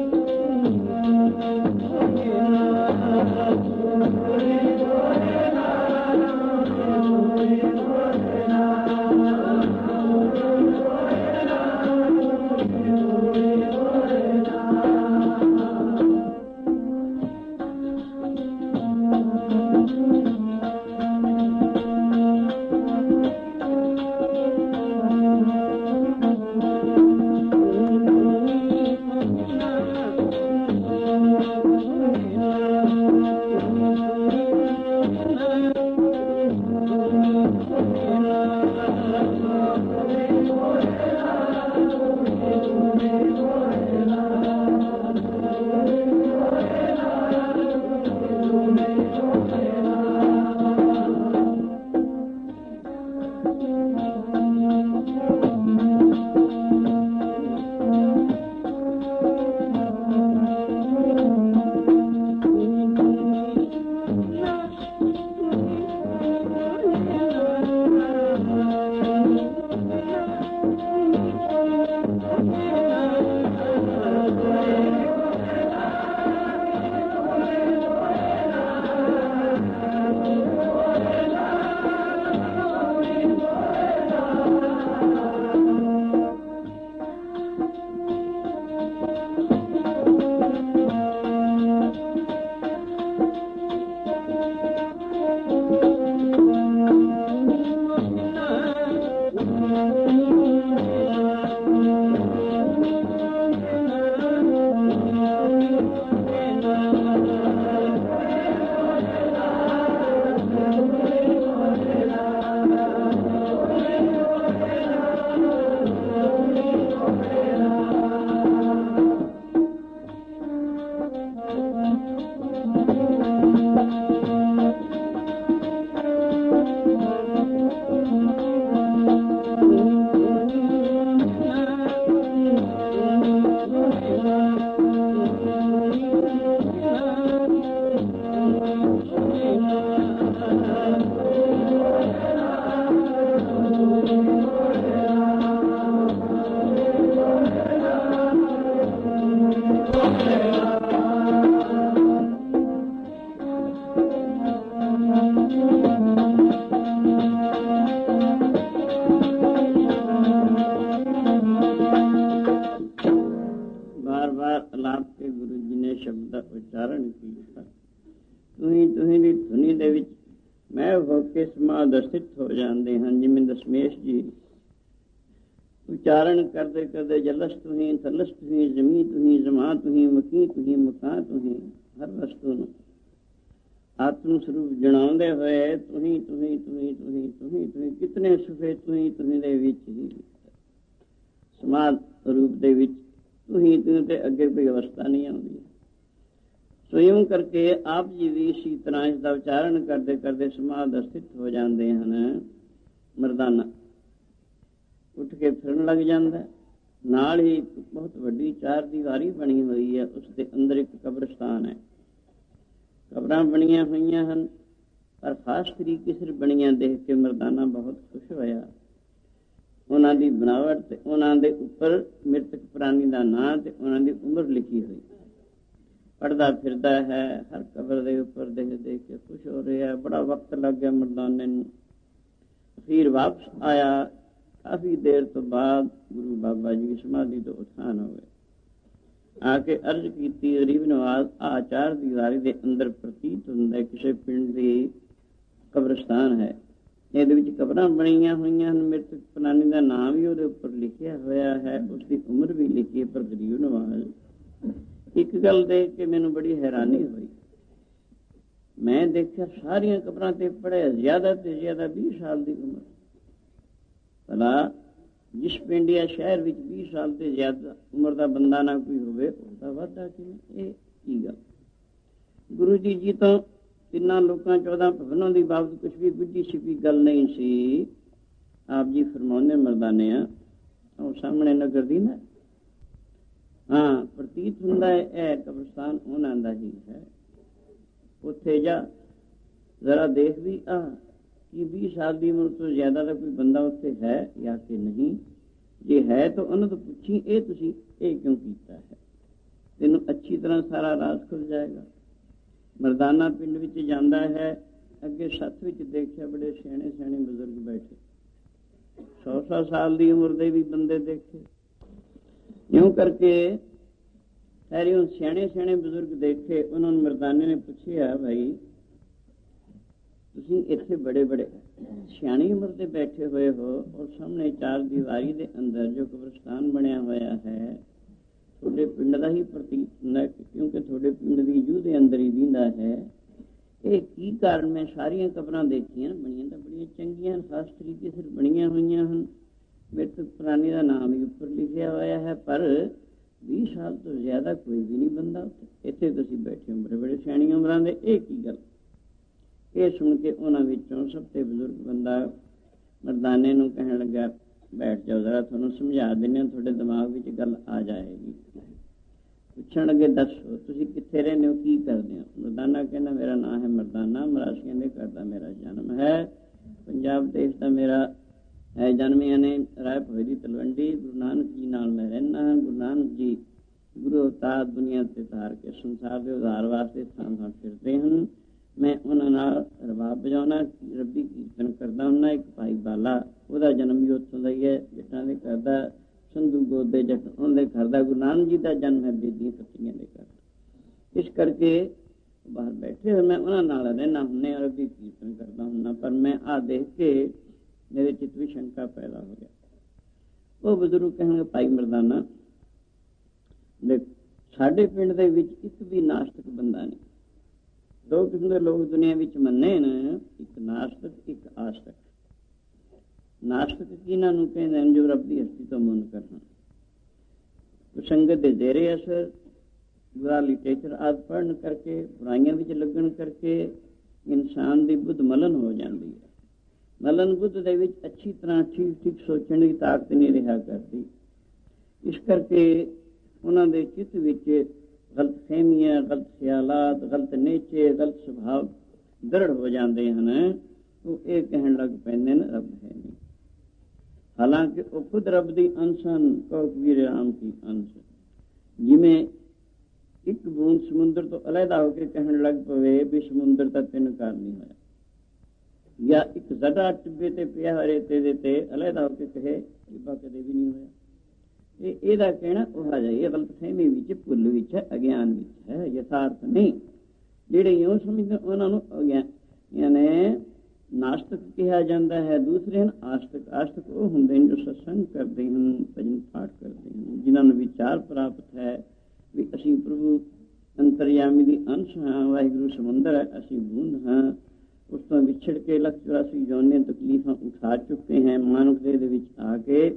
ਉਚਾਰਨ ਕੀਤਾ। ਤੁਸੀਂ ਤੁਸੀਂ ਦੀ ਧੁਨੀ ਦੇ ਵਿੱਚ ਮੈਂ ਹੋ ਕੇ ਸਮਾਧ ਸਥਿਤ ਹੋ ਜਾਂਦੇ ਹਨ। ਜਿਵੇਂ ਦਸ਼ਮੇਸ਼ ਜੀ ਉਚਾਰਨ ਕਰਦੇ ਕਰਦੇ ਜਲਸ ਤੁਸੀਂ, ਥਲਸ ਤੁਸੀਂ, ਜ਼ਮੀ ਤੁਸੀਂ, ਜ਼ਮਾ ਤੁਸੀਂ, ਮਕੀ ਤੁਸੀਂ, ਮਕਾ ਤੁਸੀਂ, ਹਰ ਵਸਤੂ ਨੂੰ ਆਤਮ ਸਰੂਪ ਜਣਾਉਂਦੇ ਹੋਏ ਤੁਸੀਂ ਤੁਸੀਂ ਤੁਸੀਂ ਤੁਸੀਂ ਤੁਸੀਂ ਤੁਸੀਂ ਕਿਤਨੇ ਸੁਫੇ ਤੁਸੀਂ ਤੁਸੀਂ ਦੇ ਵਿੱਚ ਹੀ ਸਮਾਧ ਰੂਪ ਦੇ ਵਿੱਚ ਤੂੰ ਹੀ ਤੂੰ ਤੇ ਅੱਗੇ ਕੋਈ ਅਵਸਥਾ ਨਹੀਂ ਆਉਂਦੀ। ਸੋ ਇਉਂ ਕਰਕੇ ਆਪ ਜੀ ਵੀ ਇਸੀ ਤਰ੍ਹਾਂ ਇਸ ਦਾ ਉਚਾਰਨ ਕਰਦੇ ਕਰਦੇ ਸਮਾਧ ਸਥਿਤ ਹੋ ਜਾਂਦੇ ਹਨ। ਮਰਦਾਨਾ ਉੱਠ ਕੇ ਫਿਰਨ ਲੱਗ ਜਾਂਦਾ। ਨਾਲ ਹੀ ਬਹੁਤ ਵੱਡੀ ਚਾਰ ਦੀਵਾਰੀ ਬਣੀ ਹੋਈ ਹੈ, ਉਸ ਦੇ ਅੰਦਰ ਇੱਕ ਕਬਰਸਤਾਨ ਹੈ। ਕਬਰਾਂ ਬਣੀਆਂ ਹੋਈਆਂ ਹਨ, ਪਰ ਖਾਸ ਤਰੀਕੇ ਸਿਰ ਬਣੀਆਂ ਦੇਖ ਕੇ ਮਰਦਾਨਾ ਬਹੁਤ ਖੁਸ਼ ਹੋਇਆ। ਉਹਨਾਂ ਦੀ ਬਣਾਵਟ ਤੇ ਉਹਨਾਂ ਦੇ ਉੱਪਰ ਮ੍ਰਿਤਕ ਪ੍ਰਾਣੀ ਦਾ ਨਾਂ ਤੇ ਉਹਨਾਂ ਦੀ ਉਮਰ ਲਿਖੀ ਹੋਈ। ਪੜ੍ਹਦਾ ਫਿਰਦਾ ਹੈ, ਹਰ ਕਬਰ ਦੇ ਉੱਪਰ ਦੇਖ ਦੇਖ ਕੇ ਖੁਸ਼ ਹੋ ਰਿਹਾ। ਬੜਾ ਵਕਤ ਲੱਗ ਗਿਆ ਮਰਦਾਨੇ ਨੂੰ। ਫਿਰ ਵਾਪਸ ਆਇਆ। ਕਾਫੀ ਦੇਰ ਤੋਂ ਬਾਅਦ ਗੁਰੂ ਬਾਬਾ ਜੀ ਸਮਾਧੀ ਤੋਂ ਉਠਾਨ ਹੋ ਗਏ। ਆ ਕੇ ਅਰਜ਼ ਕੀਤੀ, ਗਰੀਬ ਨਵਾਜ਼, ਆ ਚਾਰ ਦੀਵਾਰੀ ਦੇ ਅੰਦਰ ਪ੍ਰਤੀਤ ਹੁੰਦਾ ਕਿਸੇ ਪਿੰਡ ਦੀ ਕਬਰਸਤਾਨ ਹੈ। ਇਹਦੇ ਵਿੱਚ ਕਬਰਾਂ ਬਣੀਆਂ ਹੋਈਆਂ ਹਨ, ਮ੍ਰਿਤਕ ਪ੍ਰਾਣੀ ਦਾ ਨਾਮ ਵੀ ਉਹਦੇ ਉੱਪਰ ਲਿਖਿਆ ਹੋਇਆ ਹੈ, ਉਸਦੀ ਉਮਰ ਵੀ ਲਿਖੀ ਹੈ। ਪਰ ਗਰੀਬ ਨਵਾਜ਼, ਇੱਕ ਗੱਲ ਦੇਖ ਕੇ ਮੈਨੂੰ ਬੜੀ ਹੈਰਾਨੀ ਹੋਈ। ਮੈਂ ਦੇਖਿਆ ਸਾਰੀਆਂ ਕਬਰਾਂ ਤੇ ਪੜਿਆ ਜ਼ਿਆਦਾ ਤੇ ਜ਼ਿਆਦਾ ਵੀਹ ਸਾਲ ਦੀ ਉਮਰ। ਭਲਾ ਜਿਸ ਪਿੰਡ ਜਾਂ ਸ਼ਹਿਰ ਵਿੱਚ ਵੀਹ ਸਾਲ ਤੇ ਜ਼ਿਆਦਾ ਉਮਰ ਦਾ ਬੰਦਾ ਨਾ ਕੋਈ ਹੋਵੇ, ਉਹਦਾ ਵਾਧਾ ਕਿਵੇਂ? ਇਹ ਕੀ ਗੱਲ? ਗੁਰੂ ਜੀ ਜੀ ਤੋਂ ਤਿੰਨਾਂ ਲੋਕਾਂ ਚੌਦਾਂ ਭਵਨਾਂ ਦੀ ਬਾਬਤ ਕੁਛ ਵੀ ਗੁੱਝੀ ਛਿਪੀ ਗੱਲ ਨਹੀਂ ਸੀ। ਆਪ ਜੀ ਫਰਮਾਉਂਦੇ ਮਰਦਾਨੇ ਆ, ਉਹ ਸਾਹਮਣੇ ਨਗਰ ਦੀ ਨਾ, ਹਾਂ ਪ੍ਰਤੀਤ ਹੁੰਦਾ ਹੈ ਇਹ ਕਬਰਸਤਾਨ ਉਹਨਾਂ ਦਾ ਹੀ ਹੈ। ਉੱਥੇ ਜਾ ਜ਼ਰਾ ਦੇਖ ਵੀ ਆ ਕਿ ਵੀਹ ਸਾਲ ਦੀ ਉਮਰ ਤੋਂ ਜ਼ਿਆਦਾ ਦਾ ਕੋਈ ਬੰਦਾ ਉੱਥੇ ਹੈ ਜਾਂ ਕਿ ਨਹੀਂ। ਜੇ ਹੈ ਤਾਂ ਉਹਨਾਂ ਤੋਂ ਪੁੱਛੀ, ਇਹ ਤੁਸੀਂ ਇਹ ਕਿਉਂ ਕੀਤਾ ਹੈ? ਤੈਨੂੰ ਅੱਛੀ ਤਰ੍ਹਾਂ ਸਾਰਾ ਰਾਜ਼ ਖੁੱਲ ਜਾਏਗਾ। ਮਰਦਾਨਾ ਪਿੰਡ ਵਿੱਚ ਜਾਂਦਾ ਹੈ। ਅੱਗੇ ਸੱਥ ਵਿੱਚ ਦੇਖਿਆ ਬੜੇ ਸਿਆਣੇ ਸਿਆਣੇ ਬਜ਼ੁਰਗ ਬੈਠੇ, ਸੌ ਸੌ ਸਾਲ ਦੀ ਉਮਰ ਦੇ ਵੀ ਬੰਦੇ ਦੇਖੇ। ਇਉਂ ਕਰਕੇ ਸਾਰੇ ਉਹ ਸਿਆਣੇ ਸਿਆਣੇ ਬਜ਼ੁਰਗ ਦੇਖੇ। ਉਹਨਾਂ ਨੂੰ ਮਰਦਾਨੇ ਨੇ ਪੁੱਛਿਆ, ਭਾਈ ਤੁਸੀਂ ਇੱਥੇ ਬੜੇ ਬੜੇ ਸਿਆਣੀ ਉਮਰ ਦੇ ਬੈਠੇ ਹੋਏ ਹੋ, ਔਰ ਸਾਹਮਣੇ ਚਾਰ ਦੀਵਾਰੀ ਦੇ ਅੰਦਰ ਜੋ ਕਬਰਸਤਾਨ ਬਣਿਆ ਹੋਇਆ ਹੈ, ਤੁਹਾਡੇ ਪਿੰਡ ਦਾ ਹੀ ਪ੍ਰਤੀਤ ਹੁੰਦਾ, ਕਿਉਂਕਿ ਤੁਹਾਡੇ ਪਿੰਡ ਦੀ ਜੂਹ ਦੇ ਅੰਦਰ ਹੀ ਦਿੰਦਾ ਹੈ। ਇਹ ਕੀ ਕਾਰਨ? ਮੈਂ ਸਾਰੀਆਂ ਕਬਰਾਂ ਦੇਖੀਆਂ, ਬਣੀਆਂ ਤਾਂ ਬੜੀਆਂ ਚੰਗੀਆਂ, ਖਾਸ ਤਰੀਕੇ ਸਿਰ ਬਣੀਆਂ ਹੋਈਆਂ ਹਨ, ਮ੍ਰਿਤਕ ਪ੍ਰਾਣੀ ਦਾ ਨਾਮ ਹੀ ਉੱਪਰ ਲਿਖਿਆ ਹੋਇਆ ਹੈ, ਪਰ ਵੀਹ ਸਾਲ ਤੋਂ ਜ਼ਿਆਦਾ ਕੋਈ ਵੀ ਨਹੀਂ ਬੰਦਾ ਉੱਥੇ। ਇੱਥੇ ਤੁਸੀਂ ਬੈਠੇ ਹੋ ਬੜੇ ਬੜੇ ਸਿਆਣੀਆਂ ਉਮਰਾਂ ਦੇ, ਇਹ ਕੀ ਗੱਲ? ਇਹ ਸੁਣ ਕੇ ਉਹਨਾਂ ਵਿੱਚੋਂ ਸਭ ਤੋਂ ਬਜ਼ੁਰਗ ਬੰਦਾ ਮਰਦਾਨੇ ਨੂੰ ਕਹਿਣ ਲੱਗਾ, ਬੈਠ ਜਾਓ ਜ਼ਰਾ, ਤੁਹਾਨੂੰ ਸਮਝਾ ਦਿੰਦੇ ਹਾਂ, ਤੁਹਾਡੇ ਦਿਮਾਗ ਵਿੱਚ ਗੱਲ ਆ ਜਾਏਗੀ। ਪੁੱਛਣ ਲੱਗੇ, ਦੱਸੋ ਤੁਸੀਂ ਕਿੱਥੇ ਰਹਿੰਦੇ ਹੋ, ਕੀ ਕਰਦੇ ਹੋ? ਮਰਦਾਨਾ ਕਹਿੰਦਾ, ਮੇਰਾ ਨਾਂ ਹੈ ਮਰਦਾਨਾ, ਮਰਾਸੀਆਂ ਦੇ ਘਰ ਦਾ ਮੇਰਾ ਜਨਮ ਹੈ, ਪੰਜਾਬ ਦੇਸ਼ ਦਾ ਮੇਰਾ ਹੈ ਜਨਮ, ਯਾਨੀ ਰਾਏ ਭੋਏ ਦੀ ਤਲਵੰਡੀ। ਗੁਰੂ ਨਾਨਕ ਜੀ ਨਾਲ ਮੈਂ ਰਹਿੰਦਾ ਹਾਂ। ਗੁਰੂ ਨਾਨਕ ਜੀ ਗੁਰੂ ਅਵਤਾਰ ਦੁਨੀਆ ਤੇ ਧਾਰ ਕੇ ਸੰਸਾਰ ਦੇ ਉਧਾਰ ਵਾਸਤੇ ਥਾਂ ਥਾਂ ਫਿਰਦੇ ਹਨ। ਮੈਂ ਉਹਨਾਂ ਨਾਲ ਰਬਾਬ ਵਜਾਉਣਾ, ਰੱਬੀ ਕੀਰਤਨ ਕਰਦਾ ਹੁੰਦਾ। ਇੱਕ ਭਾਈ ਬਾਲਾ, ਉਹਦਾ ਜਨਮ ਵੀ ਉੱਥੋਂ ਦਾ ਹੀ ਹੈ, ਜੱਟਾਂ ਦੇ ਘਰ ਦਾ, ਸੰਧੂ ਗੋਦ ਦੇ ਜੱਟ ਉਹਦੇ ਘਰ ਦਾ। ਗੁਰੂ ਨਾਨਕ ਜੀ ਦਾ ਜਨਮ ਹੈ ਬੇਦੀਆਂ ਪੱਤੀਆਂ ਦੇ ਘਰ। ਇਸ ਕਰਕੇ ਬਾਹਰ ਬੈਠੇ ਹੋਏ ਮੈਂ ਉਹਨਾਂ ਨਾਲ ਰਹਿਣਾ ਹੁੰਦੇ, ਰੱਬੀ ਕੀਰਤਨ ਕਰਦਾ ਹੁੰਦਾ। ਪਰ ਮੈਂ ਆਹ ਦੇਖ ਕੇ ਮੇਰੇ ਚਿੱਤ ਵਿੱਚ ਸ਼ੰਕਾ ਪੈਦਾ ਹੋ ਗਿਆ। ਉਹ ਬਜ਼ੁਰਗ ਕਹਿਣਗੇ, ਭਾਈ ਮਰਦਾਨਾ ਦੇਖ, ਸਾਡੇ ਪਿੰਡ ਦੇ ਵਿੱਚ ਇੱਕ ਵੀ ਨਾਸਤਕ ਬੰਦਾ ਨਹੀਂ। ਦੋ ਕਿਸਮ ਦੇ ਲੋਕ ਦੁਨੀਆ ਵਿੱਚ ਮੰਨੇ ਨੇ, ਇੱਕ ਨਾਸਤਕ, ਇੱਕ ਆਸਤਕ। ਨਾਸਤਕ ਕਿਹਨਾਂ ਨੂੰ ਕਹਿੰਦੇ ਹਨ? ਜੋ ਰੱਬ ਦੀ ਹਸਤੀ ਤੋਂ ਮੁਨਕਰ ਹਨ, ਸੰਗਤ ਦੇ ਜ਼ੇਰੇ ਅਸਰ, ਬੁਰਾ ਲਿਟਰੇਚਰ ਆਦਿ ਪੜ੍ਹਨ ਕਰਕੇ, ਬੁਰਾਈਆਂ ਵਿੱਚ ਲੱਗਣ ਕਰਕੇ ਇਨਸਾਨ ਦੀ ਬੁੱਧ ਮਲਨ ਹੋ ਜਾਂਦੀ ਹੈ। ਮਲਨ ਬੁੱਧ ਦੇ ਵਿੱਚ ਅੱਛੀ ਤਰ੍ਹਾਂ ਠੀਕ ਠੀਕ ਸੋਚਣ ਦੀ ਤਾਕਤ ਨਹੀਂ ਰਿਹਾ ਕਰਦੀ। ਇਸ ਕਰਕੇ ਉਹਨਾਂ ਦੇ ਚਿੱਤ ਵਿੱਚ ਗਲਤ ਫਹਿਮੀਆਂ, ਗਲਤ ਖਿਆਲਾਤ, ਗਲਤ ਨੇਚੇ, ਗਲਤ ਸੁਭਾਅ ਦ੍ਰਿੜ ਹੋ ਜਾਂਦੇ ਹਨ। ਉਹ ਇਹ ਕਹਿਣ ਲੱਗ ਪੈਂਦੇ ਨੇ, ਰੱਬ ਹੈ ਨਹੀਂ। ਹਾਲਾਂਕਿ ਉਹ ਖੁਦ ਰੱਬ ਦੀ ਅੰਸ਼ ਹਨ, ਕਹੋ ਕਬੀਰ ਰਾਮ ਕੀ ਅੰਸ਼। ਜਿਵੇਂ ਇੱਕ ਬੂੰਦ ਸਮੁੰਦਰ ਤੋਂ ਅਲੱਗਾ ਹੋ ਕੇ ਕਹਿਣ ਲੱਗ ਪਵੇ ਵੀ ਸਮੁੰਦਰ ਤਾਂ ਤਿੰਨ ਕਾਰ ਨਹੀਂ ਹੋਇਆ, ਜਾਂ ਇੱਕ ਜ਼ਰਾ ਟਿੱਬੇ ਤੇ ਪਿਆ ਰੇਤੇ ਦੇ ਤੇ ਅਲੱਗਾ ਹੋ ਕੇ ਕਹੇ ਟਿੱਬਾ ਕਦੇ ਵੀ ਨਹੀਂ ਹੋਇਆ। ਇਹ ਇਹਦਾ ਕਹਿਣਾ ਉਹ ਆ ਜਾਏ ਗਲਤਫਹਿਮੀ ਵਿੱਚ, ਭੁੱਲ ਵਿੱਚ ਹੈ, ਅਗਿਆਨ ਵਿੱਚ ਹੈ, ਯਥਾਰਥ ਨਹੀਂ। ਜਿਹੜੇ ਇਉਂ ਸਮਝਦੇ ਉਹਨਾਂ ਨੂੰ ਅਗਿਆਨ ਯਾਨੀ ਨਾਸਤਕ ਕਿਹਾ ਜਾਂਦਾ ਹੈ। ਦੂਸਰੇ ਹਨ ਆਸਤਕ। ਆਸਤਕ ਉਹ ਹੁੰਦੇ ਨੇ ਜੋ ਸਤਸੰਗ ਕਰਦੇ ਹਨ, ਭਜਨ ਪਾਠ ਕਰਦੇ ਹਨ, ਜਿਨ੍ਹਾਂ ਨੂੰ ਵਿਚਾਰ ਪ੍ਰਾਪਤ ਹੈ ਵੀ ਅਸੀਂ ਪ੍ਰਭੂ ਅੰਤਰਯਾਮੀ ਦੀ ਅੰਸ਼ ਹਾਂ, ਵਾਹਿਗੁਰੂ ਸਮੁੰਦਰ ਹੈ, ਅਸੀਂ ਬੂੰਦ ਹਾਂ, ਉਸ ਤੋਂ ਵਿਛੜ ਕੇ ਲੱਖ ਚੁਰਾਸੀ ਜੌਨੀਆਂ ਤਕਲੀਫਾਂ ਉਠਾ ਚੁੱਕੇ हैं। ਮਾਨੁਖ ਦੇਹ ਦੇ ਵਿੱਚ ਆ ਕੇ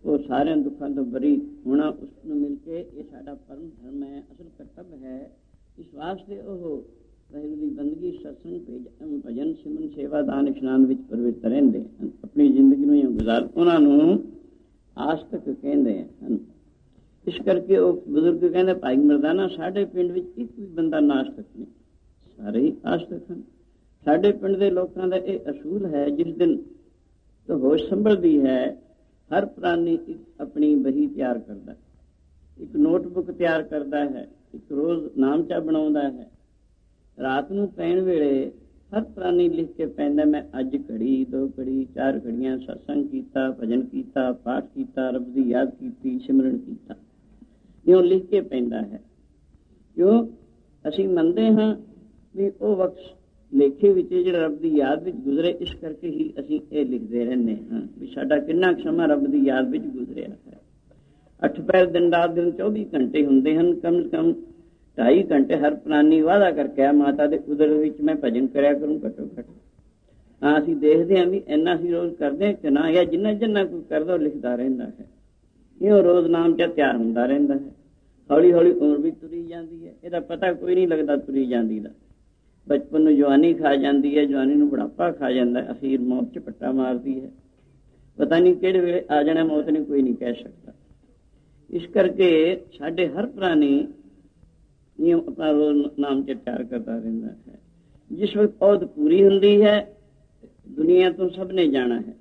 ਉਹ ਸਾਰਿਆਂ ਦੁੱਖਾਂ ਤੋਂ ਬਰੀ ਹੋਣਾ, ਉਸ ਨੂੰ ਮਿਲ ਕੇ ਇਹ ਸਾਡਾ ਪਰਮ ਧਰਮ ਹੈ, ਅਸਲ ਕਰਤੱਵ ਹੈ। ਇਸ ਵਾਸਤੇ ਉਹ ਵਾਹਿਗੁਰੂ ਦੀ ਬੰਦਗੀ, ਸਤਸੰਗ, ਭਜਨ, ਸਿਮਰਨ, ਸੇਵਾ, ਦਾਨ, ਇਸ਼ਨਾਨ ਵਿੱਚ ਪ੍ਰਵਿਰਤ ਰਹਿੰਦੇ ਹਨ। ਆਪਣੀ ਜ਼ਿੰਦਗੀ ਨੂੰ ਗੁਜ਼ਾਰ, ਉਹਨਾਂ ਨੂੰ ਆਸਤਕ ਕਹਿੰਦੇ ਹਨ। ਇਸ ਕਰਕੇ ਉਹ ਬਜ਼ੁਰਗ ਕਹਿੰਦੇ, ਭਾਈ ਮਰਦਾਨਾ ਸਾਡੇ ਪਿੰਡ ਵਿੱਚ ਇੱਕ ਵੀ ਬੰਦਾ ਨਾਸਤਕ ਨਹੀਂ, ਸਾਰੇ ਹੀ ਆਸਤਕ ਹਨ। ਸਾਡੇ ਪਿੰਡ ਦੇ ਲੋਕਾਂ ਦਾ ਇਹ ਅਸੂਲ ਹੈ, ਜਿਸ ਦਿਨ ਤੋਂ ਹੋਸ਼ ਸੰਭਲਦੀ ਹੈ, ਹਰ ਪ੍ਰਾਣੀ ਇੱਕ ਆਪਣੀ ਬਹੀ ਤਿਆਰ ਕਰਦਾ, ਇੱਕ ਨੋਟਬੁੱਕ ਤਿਆਰ ਕਰਦਾ ਹੈ, ਇੱਕ ਰੋਜ਼ ਨਾਮਚਾ ਬਣਾਉਂਦਾ ਹੈ। ਰਾਤ ਨੂੰ ਪੈਣ ਵੇਲੇ ਹਰ ਪ੍ਰਾਣੀ ਲਿਖ ਕੇ ਪੈਂਦਾ, ਮੈਂ ਅੱਜ ਘੜੀ, ਦੋ ਘੜੀ, ਚਾਰ ਘੜੀਆਂ ਸਤਸੰਗ ਕੀਤਾ, ਭਜਨ ਕੀਤਾ, ਪਾਠ ਕੀਤਾ, ਰੱਬ ਦੀ ਯਾਦ ਕੀਤੀ, ਸਿਮਰਨ ਕੀਤਾ। ਇਉਂ ਲਿਖ ਕੇ ਪੈਂਦਾ ਹੈ। ਕਿਉਂ? ਅਸੀਂ ਮੰਨਦੇ ਹਾਂ ਵੀ ਉਹ ਵਕਤ ਲੇਖੇ ਵਿੱਚ ਜਿਹੜਾ ਰੱਬ ਦੀ ਯਾਦ ਵਿੱਚ ਗੁਜ਼ਰੇ, ਇਸ ਕਰਕੇ ਹੀ ਅਸੀਂ ਇਹ ਲਿਖਦੇ ਰਹਿੰਦੇ ਹਾਂ ਵੀ ਸਾਡਾ ਕਿੰਨਾ ਸਮਾਂ ਰੱਬ ਦੀ ਯਾਦ ਵਿੱਚ ਗੁਜ਼ਰਿਆ ਹੈ। ਅੱਠ ਪੈਰ ਦਿਨ ਰਾਤ ਦਿਨ ਚੌਵੀ ਘੰਟੇ ਹੁੰਦੇ ਹਨ। ਕਮ ਸੇ ਕਮ ਢਾਈ ਘੰਟੇ ਹਰ ਪ੍ਰਾਣੀ ਵਾਅਦਾ ਕਰਕੇ ਮਾਤਾ ਦੇ ਉਦਰ ਵਿੱਚ ਮੈਂ ਭਜਨ ਕਰਿਆ ਕਰੂੰ ਘੱਟੋ ਘੱਟ। ਹਾਂ, ਅਸੀਂ ਦੇਖਦੇ ਹਾਂ ਵੀ ਇੰਨਾ ਅਸੀਂ ਰੋਜ਼ ਕਰਦੇ ਕਿ ਨਾ, ਜਾਂ ਜਿੰਨਾ ਜਿੰਨਾ ਕੋਈ ਕਰਦਾ ਉਹ ਲਿਖਦਾ ਰਹਿੰਦਾ ਹੈ। ਇਹ ਰੋਜ਼ ਨਾਮ ਚ ਤਿਆਰ ਹੁੰਦਾ ਰਹਿੰਦਾ ਹੈ। ਹੌਲੀ ਹੌਲੀ ਉਮਰ ਵੀ ਤੁਰੀ ਜਾਂਦੀ ਹੈ, ਇਹਦਾ ਪਤਾ ਕੋਈ ਨਹੀਂ ਲੱਗਦਾ ਤੁਰੀ ਜਾਂਦੀ ਦਾ। ਬਚਪਨ ਨੂੰ ਜਵਾਨੀ ਖਾ ਜਾਂਦੀ ਹੈ, ਜਵਾਨੀ ਨੂੰ ਬੁਢਾਪਾ ਖਾ ਜਾਂਦਾ, ਅਖੀਰ ਮੌਤ ਚ ਪੱਟਾ ਮਾਰਦੀ ਹੈ। ਪਤਾ ਨਹੀਂ ਕਿਹੜੇ ਵੇਲੇ ਆ ਜਾਣਾ ਮੌਤ ਨੇ, ਕੋਈ ਨਹੀਂ ਕਹਿ ਸਕਦਾ। ਇਸ ਕਰਕੇ ਸਾਡੇ ਹਰ ਪ੍ਰਾਣੀ ਆਪਣਾ ਰੋਜ਼ ਨਾਮ ਚ ਤਿਆਰ ਕਰਦਾ ਰਹਿੰਦਾ ਹੈ। ਜਿਸ ਵਕਤ ਔਦ ਪੂਰੀ ਹੁੰਦੀ ਹੈ, ਦੁਨੀਆ ਤੋਂ ਸਭ ਨੇ ਜਾਣਾ ਹੈ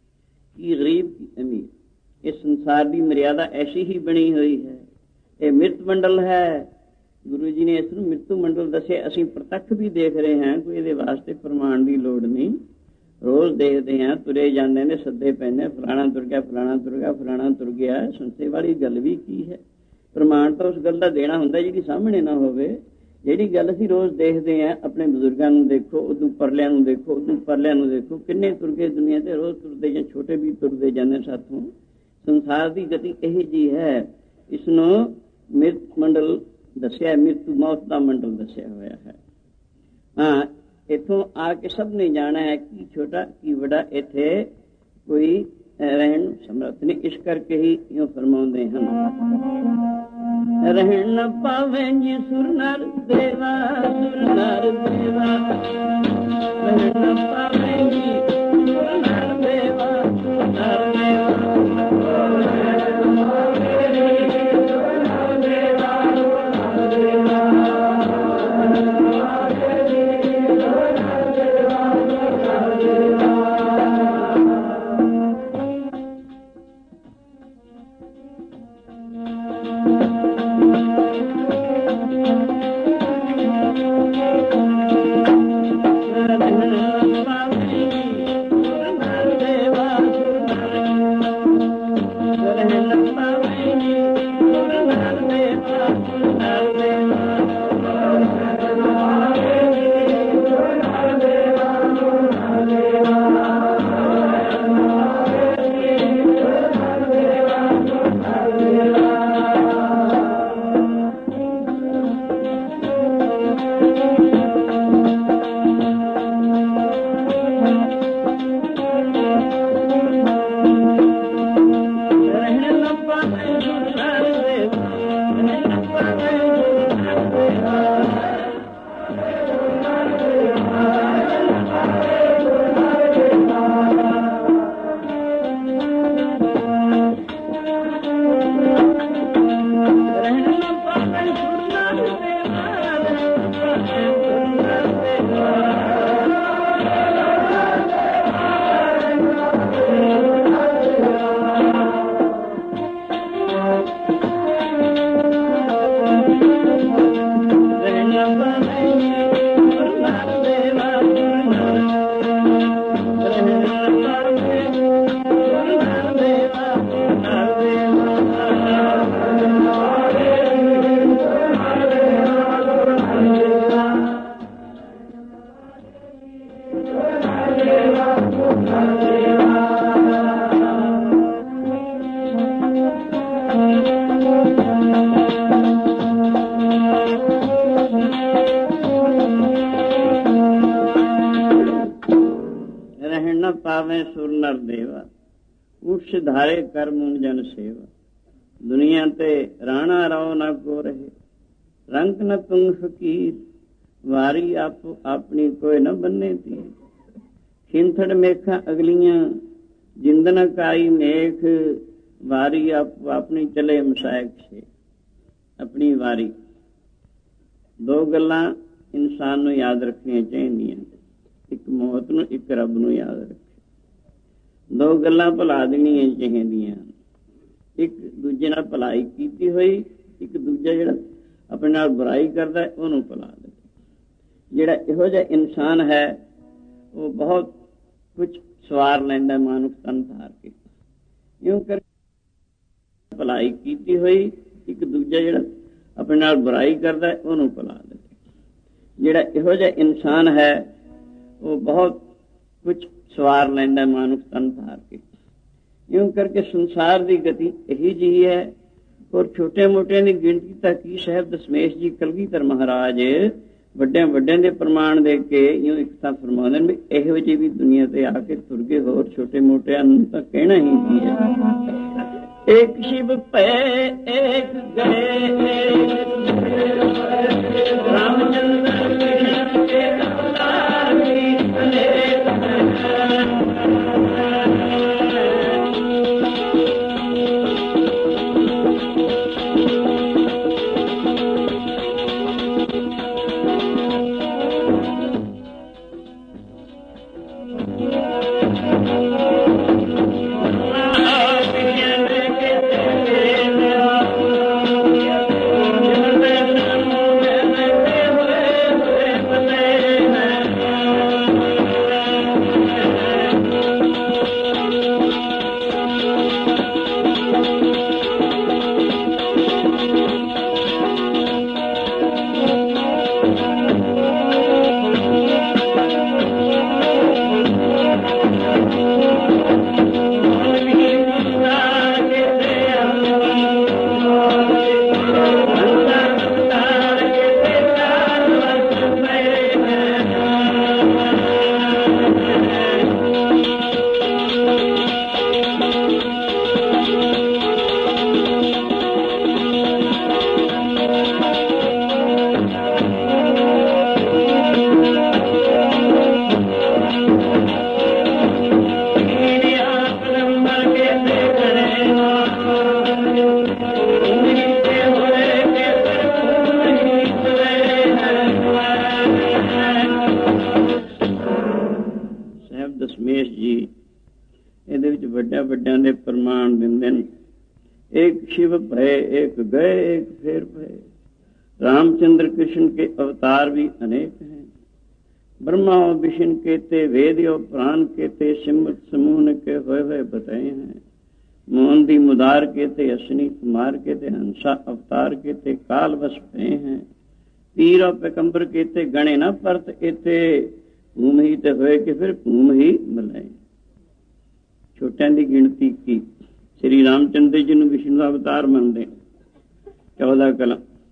ਕਿ ਗਰੀਬ ਕੀ ਅਮੀਰ। ਇਸ ਸੰਸਾਰ ਦੀ ਮਰਿਆਦਾ ਐਸੀ ਹੀ ਬਣੀ ਹੋਈ ਹੈ। ਇਹ ਮਿਰਤ ਮੰਡਲ ਹੈ। ਗੁਰੂ ਜੀ ਨੇ ਇਸ ਨੂੰ ਮਿਰਤੂ ਮੰਡਲ ਦੱਸਿਆ। ਅਸੀਂ ਪ੍ਰਤੱਖ ਵੀ ਦੇਖ ਰਹੇ ਹਾਂ, ਕੋਈ ਇਹਦੇ ਵਾਸਤੇ ਪ੍ਰਮਾਣ ਦੀ ਲੋੜ ਨਹੀਂ। ਰੋਜ਼ ਦੇਖਦੇ ਹਾਂ, ਤੁਰੇ ਜਾਂਦੇ ਨੇ, ਸੱਦੇ ਪੈਂਦੇ, ਫਲਾਣਾ ਤੁਰ ਗਿਆ, ਫਲਾਣਾ ਤੁਰ ਗਿਆ, ਫਲਾਣਾ ਤੁਰ ਗਿਆ। ਸੰਸੇ ਵਾਲੀ ਗੱਲ ਵੀ ਕੀ ਹੈ? ਪ੍ਰਮਾਣ ਤਾਂ ਉਸ ਗੱਲ ਦਾ ਦੇਣਾ ਹੁੰਦਾ ਜਿਹੜੀ ਸਾਹਮਣੇ ਨਾ ਹੋਵੇ। ਜਿਹੜੀ ਗੱਲ ਅਸੀਂ ਰੋਜ਼ ਦੇਖਦੇ ਹਾਂ, ਆਪਣੇ ਬਜ਼ੁਰਗਾਂ ਨੂੰ ਦੇਖੋ, ਉਦੋਂ ਪਰਲਿਆਂ ਨੂੰ ਦੇਖੋ, ਉਦੋਂ ਪਰਲਿਆਂ ਨੂੰ ਦੇਖੋ, ਕਿੰਨੇ ਤੁਰ ਗਏ ਦੁਨੀਆ ਤੇ, ਰੋਜ਼ ਤੁਰਦੇ ਜਾਂ ਛੋਟੇ ਵੀ ਤੁਰਦੇ ਜਾਂਦੇ ਸਾਥੋਂ। ਸੰਸਾਰ ਦੀ ਗਤੀ ਇਹੋ ਜਿਹੀ ਹੈ। ਇਸ ਨੂੰ ਮਿਰਤ ਮੰਡਲ ਦੱਸਿਆ, ਮਿਰਤੂ ਮੌਤ ਦਾ ਮੰਡਲ ਦੱਸਿਆ ਹੋਇਆ ਹੈ। ਹਾਂ, ਇੱਥੋਂ ਆ ਕੇ ਸਭ ਨੇ ਜਾਣਾ ਹੈ, ਕੀ ਛੋਟਾ ਕੀ ਵੱਡਾ, ਇੱਥੇ ਕੋਈ ਰਹਿਣ ਸਮਰੱਥ ਨਹੀਂ। ਇਸ ਕਰਕੇ ਹੀ ਇਉਂ ਫਰਮਾਉਂਦੇ ਹਨ, ਰਹਿਣ ਨਾ ਪਾਵੇਂ ਜੀ ਸੁਰ ਨਰ ਦੇਵਾ, ਸੁਰ ਨਰ ਦੇਵਾ, ਰਹਿਣ ਨਾ ਪਾਵੇਂ ਜੀ ਸੁਰ ਨਰ ਦੇਵਾ, ਸੁਰ ਨਰ ਦੇਵਾ। ऊठ सिधारे कर मुंग जन सेवा, दुनिया ते राणा रहो न को रहे, रंग न तुंग फकीर, वारी आप अपनी कोई न बन्ने थी। खिंथड़ मेखा अगलियां, जिंदन काई मेख, वारी आप अपनी चले मसायक से। अपनी वारी दो गल्लां इंसान ਨੂੰ याद रखनियां चाहिए, एक मौत ਨੂੰ, एक रब ਨੂੰ याद रखे। दो गल्लां भुला देनियां चाहिए, एक दूजे नाल भलाई कीती हुई, एक दूजा जिहड़ा अपने नाल बुराई करदा है ਉਹਨੂੰ भुला दे। जिहड़ा इहो जिहा इंसान है वो बहुत कुछ सवार लैंदा मानुख तन धार के। इउं कर भलाई कीती हुई, एक दूजा जिहड़ा अपने नाल बुराई करदा है ਉਹਨੂੰ भुला दे। जिहड़ा इहो जिहा इंसान है वो बहुत कुछ सवार लैंदा मानुख तन धार के। यूं करके संसार की गति यही जी है। और छोटे मोटे की गिनती तक ही साहब दशमेश जी कलगीधर महाराज ਵੱਡੇ ਵੱਡਿਆਂ ਦੇ ਪ੍ਰਮਾਣ ਦੇ ਕੇ यूं एक ਤਾਂ फरमाਉਂਦੇ ਨੇ ਵੀ ਇਹੋ ਜਿਹੀ ਵੀ ਦੁਨੀਆ ਤੇ ਆ ਕੇ ਤੁਰ ਗਏ, ਹੋਰ ਛੋਟੇ ਮੋਟਿਆਂ ਨੂੰ ਤਾਂ ਕਹਿਣਾ ਹੀ ਕੀ ਹੈ। एक शिव पे एक गए, रामचंद्र कृष्ण के अवतार भी अनेक हैं। रामचंद्र कृष्ण के अवतार भी अनेक हैं। ब्रह्मा और विष्णु के ते वेद और प्राण के ते सिमत समूह के होए हुए बताए हैं। मोहन दी मुदार के ते अश्विनी कुमार के ते हंसा अवतार के ते काल बस भय हैं। पीर और पैगंबर के ते गणे न परत इते, भूम ही ते होए के फिर भूम ही मिलाए। छोटियां दी गिनती की श्री रामचंद्र जी ਨੂੰ विष्णु ਦਾ अवतार ਮੰਨਦੇ चौदह कला।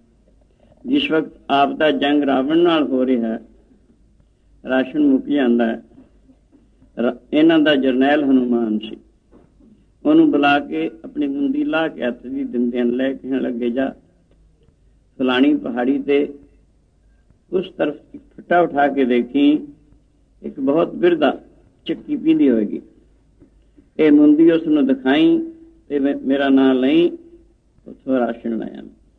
जिस वक्त आप दा जंग रावण नाल हो रहा है, राशन मुक जाता है, इन्हां दा जरनैल हनुमान सी, ਉਹਨੂੰ बुला के अपनी मुंदी ला के हथ दी दिंदे ले कहण लगे जा फलानी पहाड़ी ते उस तरफ फट्टा उठा के देखी, एक बहुत बिरदा चक्की पींदी होगी, ये मुंदी उसनूं दिखाई ते मेरा नां लई, उथों राशन लाया।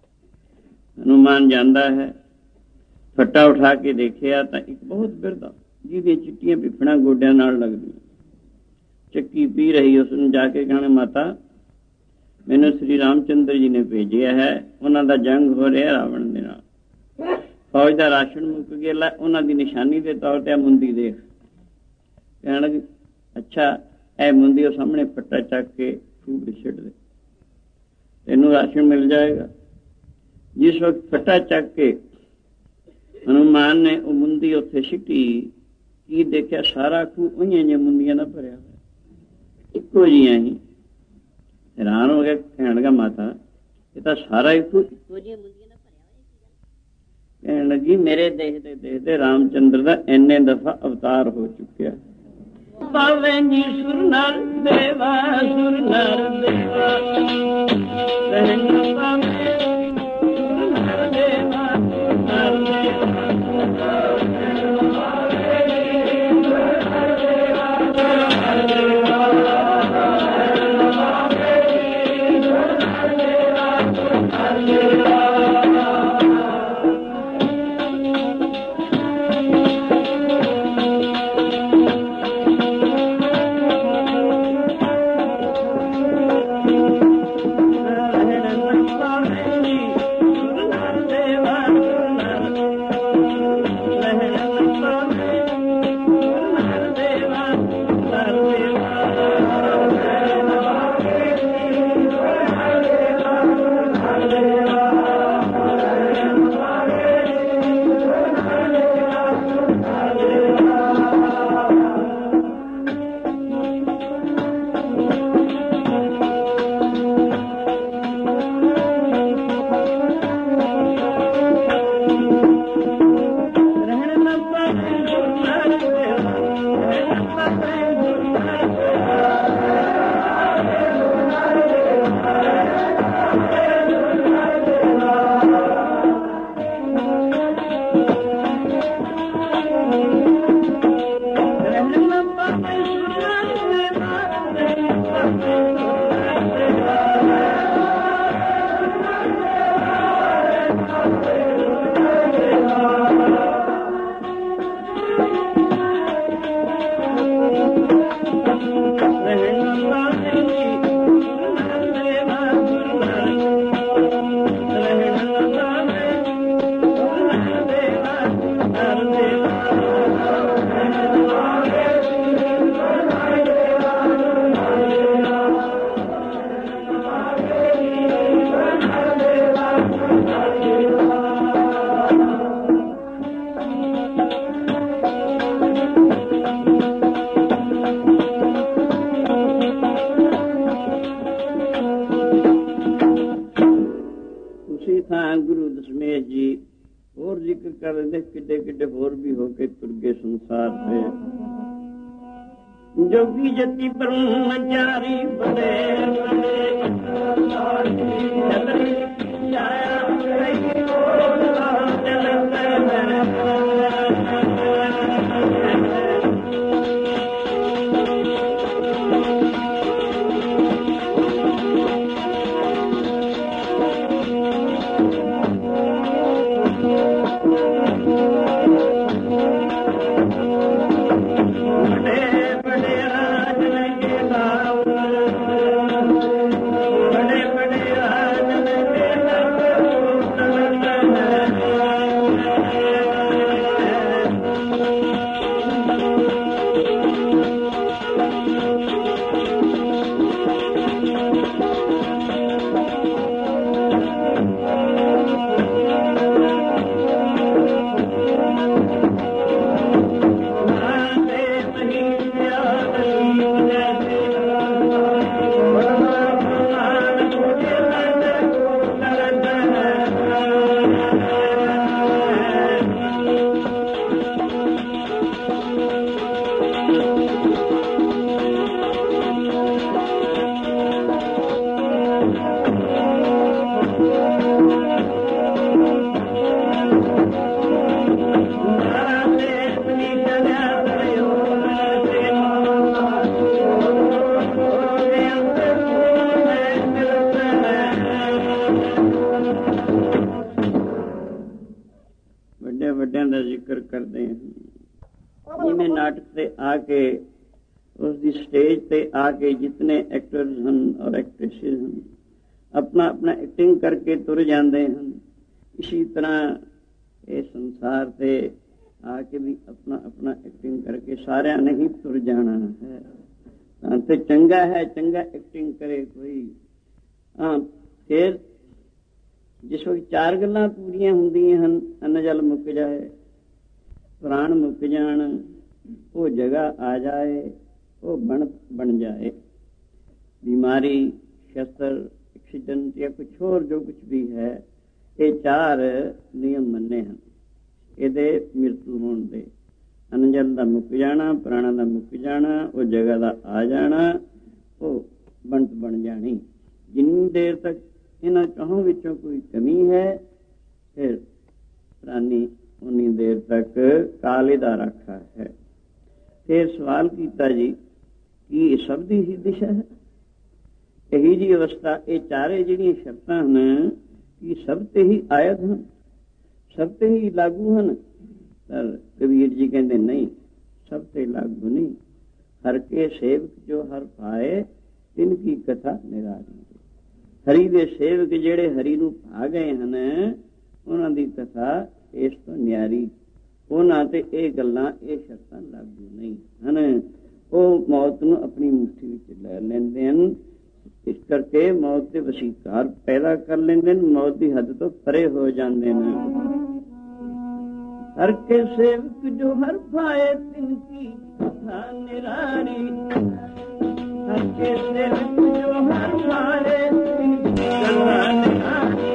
हनुमान जाता है, फट्टा उठा के देखिया तो एक बहुत बिरदा जिहदी चिट्टियां पिफड़ा गोडियां नाल लगदियां चक्की पी रही। उसने जाके कहना माता मैनू श्री रामचंद्र जी ने भेजिया है, उन्हां दा जंग हो रहा रावण दे नाल, फौज दा राशन मुक गया, उन्हां दी निशानी के तौर पर मुंदी देख। कहण लगी अच्छा ए मुंदी वो सामने फट्टा चक के फूक छिड़ दे, तेनू राशन मिल जाएगा। जिस वक्त फट्टा चक के हनुमान ने वो मुंदी उत्थे सिटी, की देखा सारा खूह उइयां जिहियां मुंदियां नाल भरिया होया, इक्को जिहियां ही। हैरान हो गया, कहण लगा माता ये तो सारा ही खूह इक्को जिहियां मुंदियां नाल भरिया होया। कहण लगी मेरे देखते देखते रामचंद्र दा इन्ने दफा अवतार हो चुकिया, ਪਾਵੇਂ ਜੀ ਸੁਰ ਨਰ ਦੇਵਾ ਸੁਰ ਨਰ ਦੇਵਾ ਰਹਿਣ ਪਾਵੇਂ ਸੁਰ ਨਰ ਦੇਵਾ ਸੁਰ ਨਰ जोगी जति ब्रह्मचारी बड़े आके जितने एक्टर्स हैं और एक्ट्रेसेस हैं अपना अपना एक्टिंग करके तुर जाते हैं। इसी तरह ये संसार से आके भी अपना अपना एक्टिंग करके सारे ने ही तुर जाना है। तो चंगा है चंगा एक्टिंग करे कोई। हाँ फिर जिस वक्त चार गल्लां पूरियां हुंदियां हन, अन्न जल मुक जाए, प्राण मुक जान, वो जगह आ जाए, वो बन बन जाए। बीमारी, शस्त्र, एक्सीडेंट या कुछ और जो कुछ भी है, ये चार नियम मन्ने हैं ਇਹਦੇ ਮ੍ਰਿਤੂ ਹੋਣ ਦੇ। ਅਨਜਲ ਦਾ ਮੁੱਕ ਜਾਣਾ, ਪ੍ਰਾਣਾ ਦਾ ਮੁੱਕ ਜਾਣਾ, ਉਹ ਜਗ੍ਹਾ ਦਾ ਆ ਜਾਣਾ, ਉਹ ਬੰਤ ਬਣ ਜਾਣੀ। ਜਿੰਨੀ ਦੇਰ ਤੱਕ ਇਹਨਾਂ ਚੌਹਾਂ ਵਿੱਚੋਂ ਕੋਈ ਕਮੀ ਹੈ, ਫਿਰ ਪ੍ਰਾਨੀ ਉਨੀ ਦੇਰ ਤੱਕ ਕਾਲੇ ਦਾ ਰਾਖਾ ਹੈ। ਫਿਰ ਸਵਾਲ ਕੀਤਾ ਜੀ ਕਿ ਇਹ ਸਭ ਦੀ ਹੀ ਦਿਸ਼ਾ ਹੈ? ਇਹੀ ਜੀ ਅਵਸਥਾ, ਇਹ ਚਾਰੇ ਜਿਹੜੀਆਂ ਸ਼ਰਤਾਂ ਹਨ ਕਿ ਸਭ ਤੇ ਹੀ ਆਇਤ ਹਨ, ਸਭ ਤੇ ਹੀ ਲਾਗੂ ਹਨ? ਪਰ ਕਬੀਰ ਜੀ ਕਹਿੰਦੇ ਨਹੀਂ, ਸਭ ਤੇ ਲਾਗੂ ਨਹੀਂ। ਹਰ ਕੇ ਸੇਵਕ ਜੋ ਹਰ ਪਾਏ ਤਿਨ ਕੀ ਕਥਾ ਨਿਰਾਲੀ। ਹਰੀ ਦੇ ਸੇਵਕ ਜਿਹੜੇ ਹਰੀ ਨੂੰ ਪਾ ਗਏ ਹਨ, ਉਹਨਾਂ ਦੀ ਕਥਾ ਇਸ ਤੋਂ ਨਿਆਰੀ। ਉਹਨਾਂ ਤੇ ਇਹ ਗੱਲਾਂ, ਇਹ ਸ਼ਰਤਾਂ ਲਾਗੂ ਨਹੀਂ ਹਨ। ਉਹ ਮੌਤ ਨੂੰ ਆਪਣੀ ਮੁੱਠੀ ਵਿੱਚ ਲੈ ਲੈਂਦੇ ਹਨ। ਇਸ ਕਰਕੇ ਮੌਤ ਦੇ ਵਸੀਕਾਰ ਪੈਦਾ ਕਰ ਲੈਂਦੇ ਨੇ, ਮੌਤ ਦੀ ਹੱਦ ਤੋਂ ਪਰੇ ਹੋ ਜਾਂਦੇ ਨੇ। ਹਰ ਕੇ ਸੇਵਕ ਜੋ ਹਰ ਪਾਏ ਤਿਨ ਕੀ ਕਥਾ ਨਿਰਾਲੀ। ਹਰ ਕੇ ਸੇਵਕ ਜੋ ਹਰ ਪਾਏ ਤਿਨ ਕੀ ਕਥਾ ਨਿਰਾਲੀ।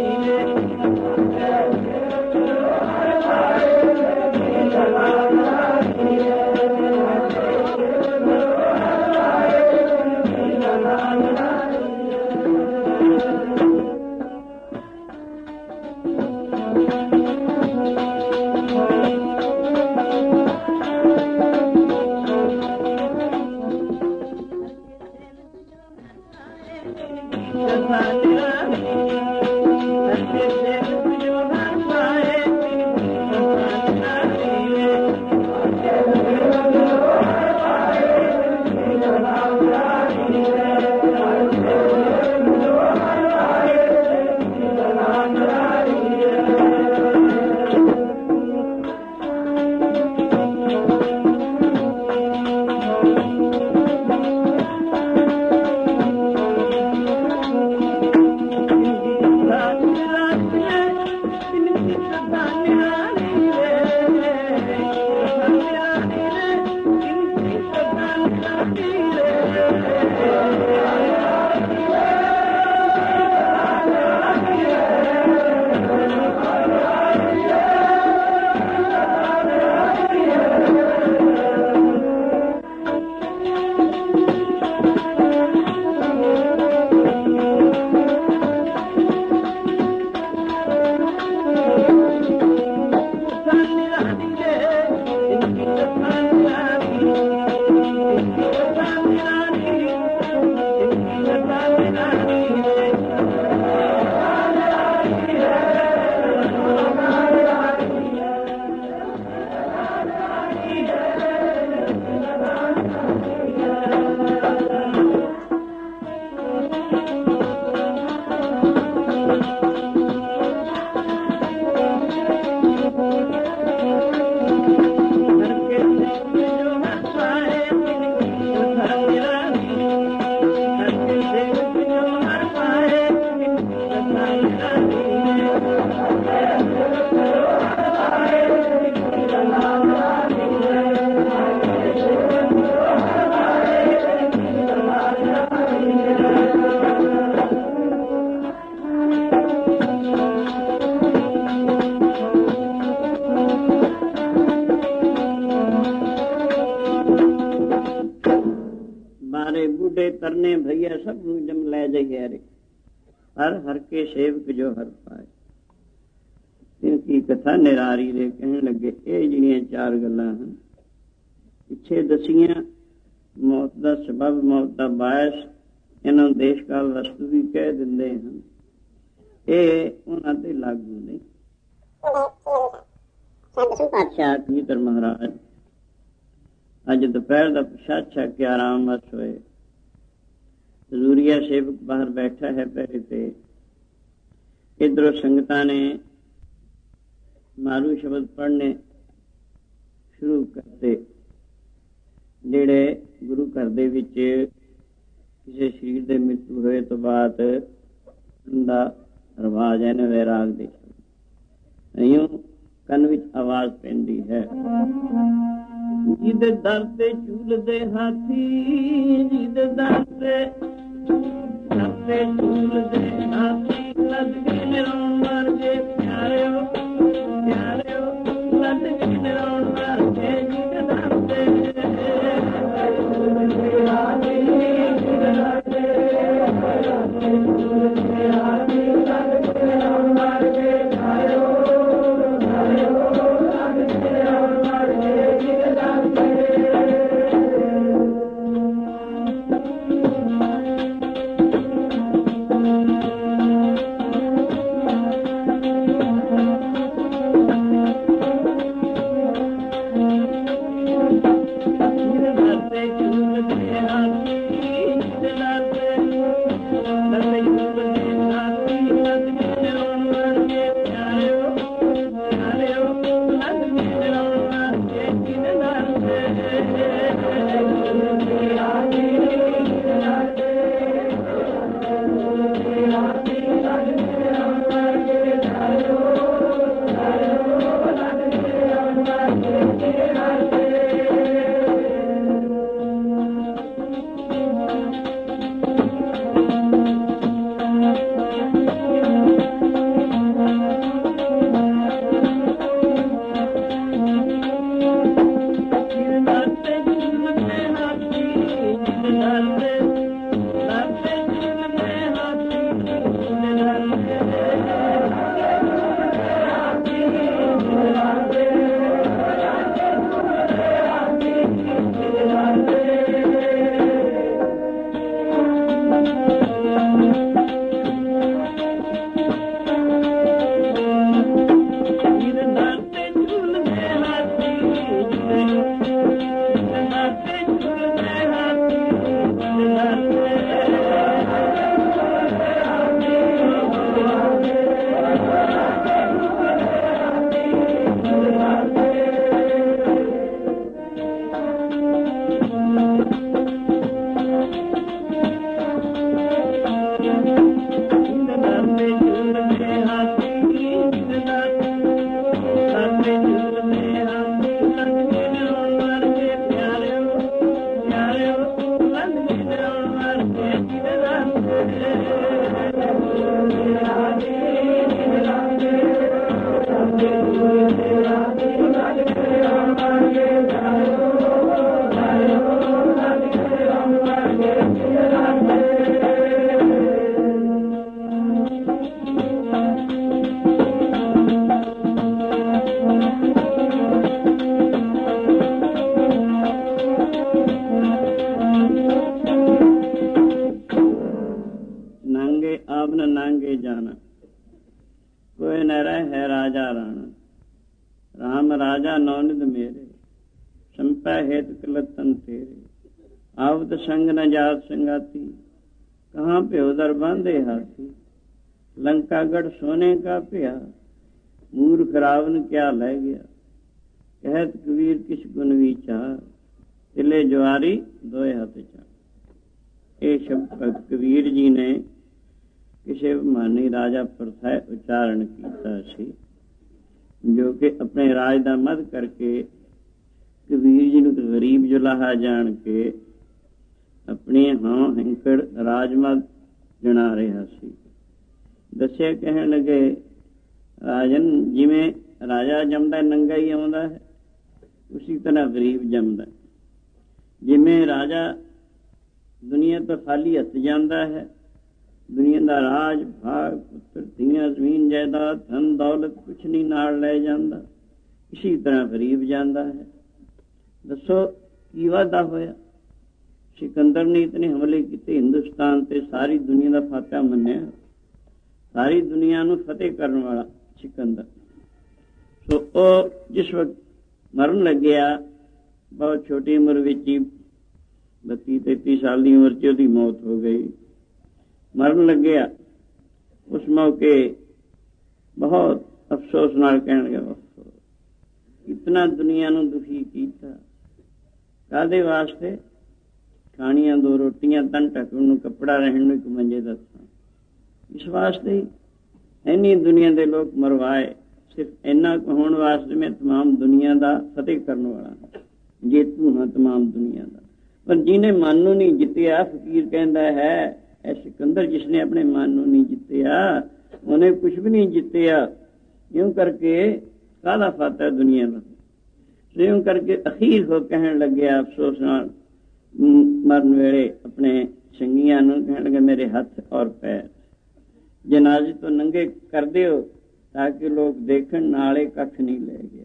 ਤਰਨੇ ਭਈਆ ਸਭ ਨੂੰ ਜਮ ਲੈ ਜਾਈਏ ਰੇ। ਹਰ ਹਰ ਕੇ ਸੇਵਕ ਜੋ ਹਰ ਪਾਏ ਤਿਨ ਕੀ ਕਥਾ ਨਿਰਾਰੀ ਦੇ। ਕਹਿਣ ਲੱਗੇ ਇਹ ਜਿਹੜੀਆਂ ਚਾਰ ਗੱਲਾਂ ਹਨ ਪਿੱਛੇ ਦਸੀਆਂ, ਮੌਤ ਦਾ ਸਬਬ, ਮੌਤ ਦਾ ਬਾਇਸ, ਇਹਨਾਂ ਨੂੰ ਦੇਸ਼ ਕਾਲ ਵਸਤੂ ਵੀ ਕਹਿ ਦਿੰਦੇ ਹਨ, ਇਹ ਉਹਨਾਂ ਤੇ ਲਾਗੂ ਨਹੀਂ। ਪਾਤਸ਼ਾਹ ਕਬੀਰ ਮਹਾਰਾਜ ਅੱਜ ਦੁਪਹਿਰ ਦਾ ਪ੍ਰਸ਼ਾਦ ਛਕ ਕੇ ਆਰਾਮ ਵਸ ਹੋਏ। ਹਜ਼ੂਰੀਆ ਸੇਵਕ ਬਾਹਰ ਬੈਠਾ ਹੈ ਪਹਿਰੇ ਤੇ। ਇੱਧਰੋਂ ਸੰਗਤਾਂ ਨੇ ਮਾਰੂ ਸ਼ਬਦ ਪੜ੍ਹਨੇ ਸ਼ੁਰੂ ਕਰਤੇ, ਜਿਹੜੇ ਗੁਰੂ ਘਰ ਦੇ ਵਿੱਚ ਕਿਸੇ ਸਰੀਰ ਦੇ ਮ੍ਰਿਤੂ ਹੋਏ ਤੋਂ ਬਾਅਦ ਦਾ ਰਿਵਾਜ ਹੈ ਨਾ, ਵੈਰਾਗ ਦੇ ਇਉਂ ਕੰਨ ਵਿੱਚ ਆਵਾਜ਼ ਪੈਂਦੀ ਹੈ। ਜਿਹਦੇ ਦਰ ਤੇ ਝੂਲਦੇ ਹਾਥੀ, ਜਿਹਦੇ ਦਰ ਤੇ ਦਰ ਤੇ ਝੂਲਦੇ ਹਾਥੀ, ਲੱਦ ਕੇ ਨਿਰਾਉਣ ਵਰਗੇ ਪਿਆਰਿਓ, ਪਿਆਰਿਓ ਲੱਦ ਕੇ ਨਿਰਾਉਣ ਵਰਗੇ, ਜਿਹਦੇ संपै हेत कलतन तेरे, आवत संग न जात संगाती, कहाँ पे उधर बांधे हाथी। लंकागढ़ सोने का पिया, मूर्ख रावण क्या ले गया। कहत कबीर किस गुण विचार, तिले ज्वारी दोए हथ चार। ये शब्द कबीर जी ने किसी मानी राजा प्रथा उच्चारण किया सी, जो कि अपने राज का मद करके कबीर जी को गरीब जुलाहा जान के अपनी हाँ हिंकड़ राजमद जना रहा सी। दस्या कहन लगे, राजन जिमें राजा जमदा नंगा ही आउंदा है, उसी तरह गरीब जमदा। जिमें राजा दुनिया तो खाली हथ जाता है, दुनिया का राज भाग पुत्र धीया जमीन जायदाद धन दौलत कुछ नहीं नाल ले जाता, इसी तरह गरीब जाता है। दसो की वादा होया। सिकंदर ने इतने हमले किए हिंदुस्तान से, सारी दुनिया का फातह मन्या, सारी दुनिया नूं फतेह करने वाला सिकंदर। सो ओ जिस वक्त मरन लग गया, बहुत छोटी उम्र विच ही बत्ती तैती साल की उम्र च उसकी मौत हो गई। मरन लग गया, उस मौके बहुत अफसोस नाल कहण लगा, इतना दुनिया नूं दुखी कीता, कादे वास्ते। खाणियां दो रोटियां, तन ढकण नूं कपड़ा, रहण नूं इक मंजे दा थां, इस वास्ते इन्नी दुनिया दे लोग मरवाए, सिर्फ इन्ना होण वास्ते मैं तमाम दुनिया दा फतेह करन वाला, जेतू हां तमाम दुनिया दा। पर जिन्हें मन नूं नहीं जित्तिया, फकीर कहंदा है ऐ सिकंदर जिसने अपने मन नूं नहीं जित्तिया, उन्हें कुछ भी नहीं जित्तिया। यूं करके काला फाता दुनिया का। यूं करके अखीर हो कहन लग गया अफसोस नाल मरन वेले अपने संगियां नूं कहन लगे, मेरे हथ और पैर जनाजे तो नंगे कर दिओ, ताकि लोग देखण नाले कख नहीं ले गया।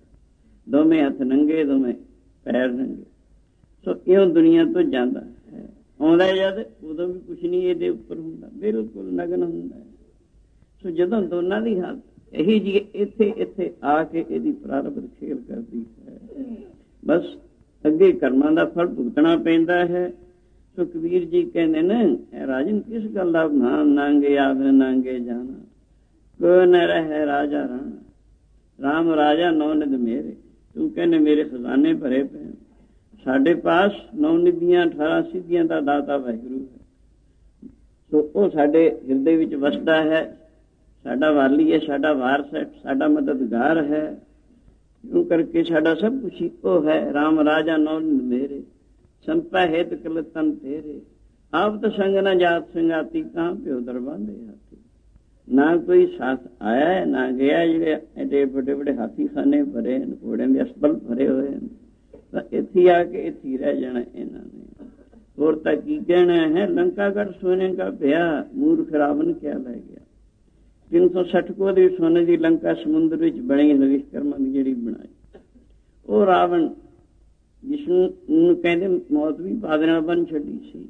दोवें हथ नंगे, दोवें पैर नंगे। सो इउं दुनिया तो जांदा है, आउंदा जद उदों भी कुछ नहीं ਇਹਦੇ ਉੱਪਰ ਹੁੰਦਾ, बिल्कुल नगन ਹੁੰਦਾ है। सो जदों दोनों की हालत यही जी इत्थे इत्थे आके ਇਹਦੀ प्रारब्ध खेल करती है, बस अगे कर्मां दा फल भुगतना पैंदा है। सो कबीर जी कहते ने, राजन किस गल दा नाम नांगे आवे नांगे जाना, को न रहे राजा राणा, राम राजा नौ निध मेरे। तू कहने मेरे खजाने भरे पे, साढ़े पास नौ निधियां अठारह सिद्धियां का दाता वाहिगुरू है। सो वो साढ़े हिरदे विच वसदा है, साडा वाली है, साडा वारस है, साडा मददगार है। यूं करके साडा सब कुछ वो है। राम राजा नौ निध मेरे, संपै हेत कलतन तेरे, आप तो संग न जात संगाती, कहाँ पे उधर बांधे हाथी। ना कोई साथ आया है ना गया, जिहड़े एडे बड़े बड़े हाथी खाने भरे, घोड़े के अस्पल भरे हुए हैं, इत्थे आके इत्थे रह जाना इन्हां ने। होर तां की कहना है, लंकागढ़ सोने का पिया, मूर्ख रावण क्या लै गया। तीन सौ सठ को सोने की लंका समुद्र विच बनी, विश्वकर्मा की जिहड़ी बनाई, वो रावण जिसनूं कहंदे मौत भी बादल नाल बन छड्डी सी,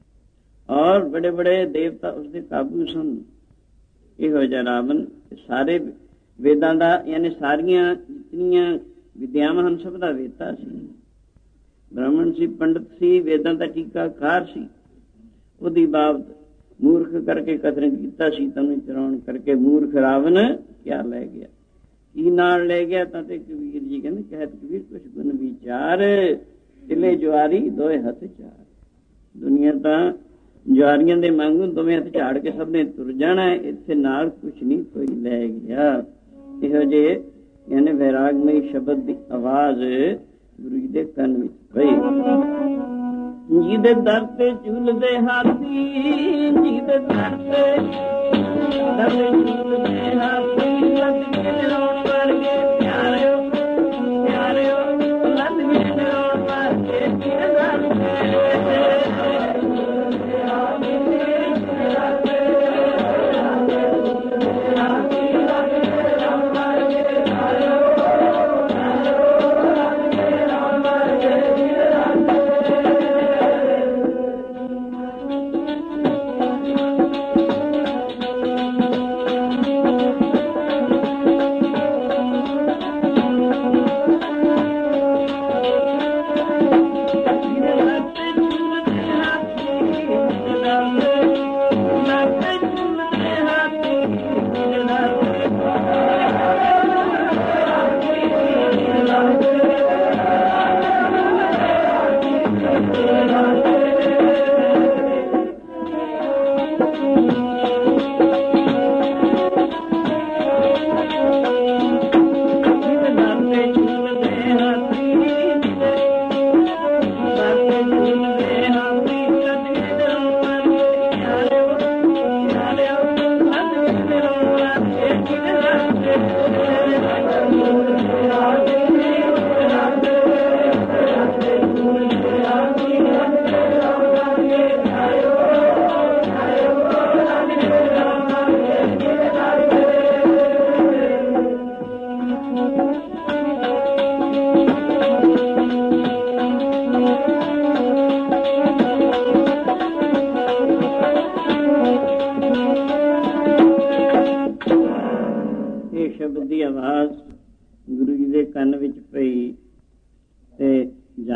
और बड़े बड़े देवता उसके काबू सन। इहो जिहा रावण सारे वेदां दा, यानी सारियां जितनियां विद्यावां हन सब दा वेता सी, ब्राह्मण सी, पंडित सी, वेदां दा टीकाकार सी। उहदी बाबत मूर्ख करके कथन कीता सी, तनु चराउण करके मूर्ख रावण क्या लै गया, की नाल ले गया। तां ते कबीर जी कहंदे, कहत कबीर कुछ गुण विचार, तिले ज्वारी दोए हथ चार। दुनिया तां ज्वारियां दे वांगू दोवें हथ झाड़ के सब ने तुर जाना है, इत्थे नाल कुछ नहीं कोई लै गया। इहो जे यानी वैरागमई शब्द की आवाज गुरु जी दे कन विच पई। जिहदे दर ते झूलदे हाथी, जिहदे दर ते दर ते झूलदे हाथी, लद के रोण वर्गे प्यारे प्यारे, लद के रोण वर्गे प्यारे।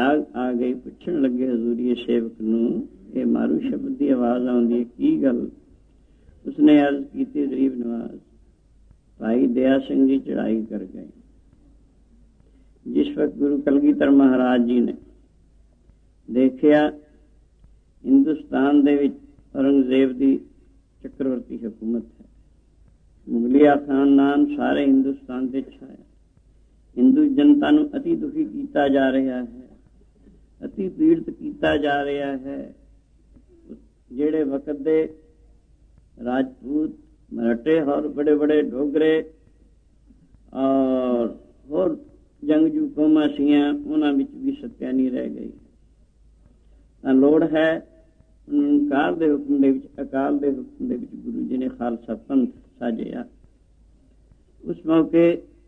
ਜਾਗ ਆ ਗਈ। ਪੁੱਛਣ ਲੱਗੇ ਹਜ਼ੂਰੀਏ ਸੇਵਕ ਨੂੰ, ਇਹ ਮਾਰੂ ਸ਼ਬਦ ਦੀ ਆਵਾਜ਼ ਆਉਂਦੀ ਹੈ, ਕੀ ਗੱਲ? ਉਸਨੇ ਅਰਜ਼ ਕੀਤੀ, ਗਰੀਬ ਨਵਾਜ਼ ਭਾਈ ਦਇਆ ਸਿੰਘ ਜੀ ਚੜਾਈ ਕਰ ਗਏ। ਜਿਸ ਵਕਤ ਗੁਰੂ ਕਲਗੀਧਰ ਮਹਾਰਾਜ ਜੀ ਨੇ ਦੇਖਿਆ ਹਿੰਦੁਸਤਾਨ ਦੇ ਵਿੱਚ ਔਰੰਗਜ਼ੇਬ ਦੀ ਚੱਕਰਵਰਤੀ ਹਕੂਮਤ ਹੈ, ਮੁਗਲਿਆ ਖਾਨਦਾਨ ਸਾਰੇ ਹਿੰਦੁਸਤਾਨ ਤੇ ਛਾਇਆ, ਹਿੰਦੂ ਜਨਤਾ ਨੂੰ ਅਤੀ ਦੁਖੀ ਕੀਤਾ ਜਾ ਰਿਹਾ ਹੈ, ਅਤੀ ਪੀੜਤ ਕੀਤਾ ਜਾ ਰਿਹਾ ਹੈ। ਜਿਹੜੇ ਵਕਤ ਦੇ ਰਾਜਪੂਤ ਮਰਾਠੇ ਹੋਰ ਬੜੇ ਬੜੇ ਡੋਗਰੇ ਔਰ ਹੋਰ ਜੰਗਜੂ ਕੌਮਾਂ ਸੀਆਂ, ਉਹਨਾਂ ਵਿੱਚ ਵੀ ਸੱਤਿਆ ਨਹੀਂ ਰਹਿ ਗਈ। ਤਾਂ ਲੋੜ ਹੈ ਅਕਾਲ ਦੇ ਹੁਕਮ ਦੇ ਵਿੱਚ ਅਕਾਲ ਦੇ ਹੁਕਮ ਦੇ ਵਿੱਚ ਗੁਰੂ ਜੀ ਨੇ ਖਾਲਸਾ ਪੰਥ ਸਾਜਿਆ। ਉਸ ਮੌਕੇ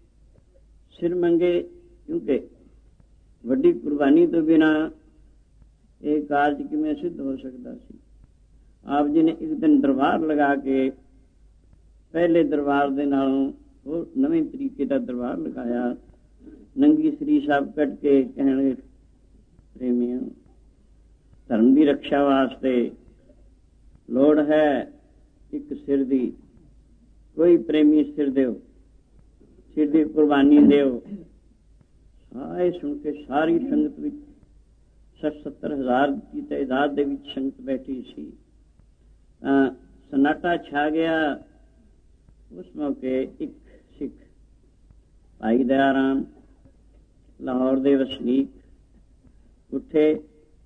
ਸਿਰ ਮੰਗੇ, ਕਿਉਂਕਿ ਵੱਡੀ ਕੁਰਬਾਨੀ ਤੋਂ ਬਿਨਾਂ ਇਹ ਕਾਰਜ ਕਿਵੇਂ ਸਿੱਧ ਹੋ ਸਕਦਾ ਸੀ। ਆਪ ਜੀ ਨੇ ਇੱਕ ਦਿਨ ਦਰਬਾਰ ਲਗਾ ਕੇ ਪਹਿਲੇ ਦਰਬਾਰ ਦੇ ਨਾਲੋਂ ਹੋਰ ਨਵੇਂ ਤਰੀਕੇ ਦਾ ਦਰਬਾਰ ਲਗਾਇਆ। ਨੰਗੀ ਸ੍ਰੀ ਸਾਹਿਬ ਕੱਢ ਕੇ ਕਹਿਣਗੇ, ਪ੍ਰੇਮੀਆਂ ਧਰਮ ਦੀ ਰੱਖਿਆ ਵਾਸਤੇ ਲੋੜ ਹੈ ਇੱਕ ਸਿਰ ਦੀ, ਕੋਈ ਪ੍ਰੇਮੀ ਸਿਰ ਦਿਓ, ਸਿਰ ਦੀ ਕੁਰਬਾਨੀ ਦਿਓ। ਸਾਰੇ ਸੁਣ ਕੇ ਸਾਰੀ ਸੰਗਤ ਵਿੱਚ ਸੱਠ ਸੱਤਰ ਹਜ਼ਾਰ ਦੀ ਤਾਦਾਦ ਦੇ ਵਿੱਚ ਸੰਗਤ ਬੈਠੀ ਸੀ। ਤਾਂ ਸਨਾਟਾ ਛਾ ਗਿਆ। ਉਸ ਮੌਕੇ ਇੱਕ ਸਿੱਖ ਭਾਈ ਦਇਆ ਰਾਮ ਲਾਹੌਰ ਦੇ ਵਸਨੀਕ ਉੱਠੇ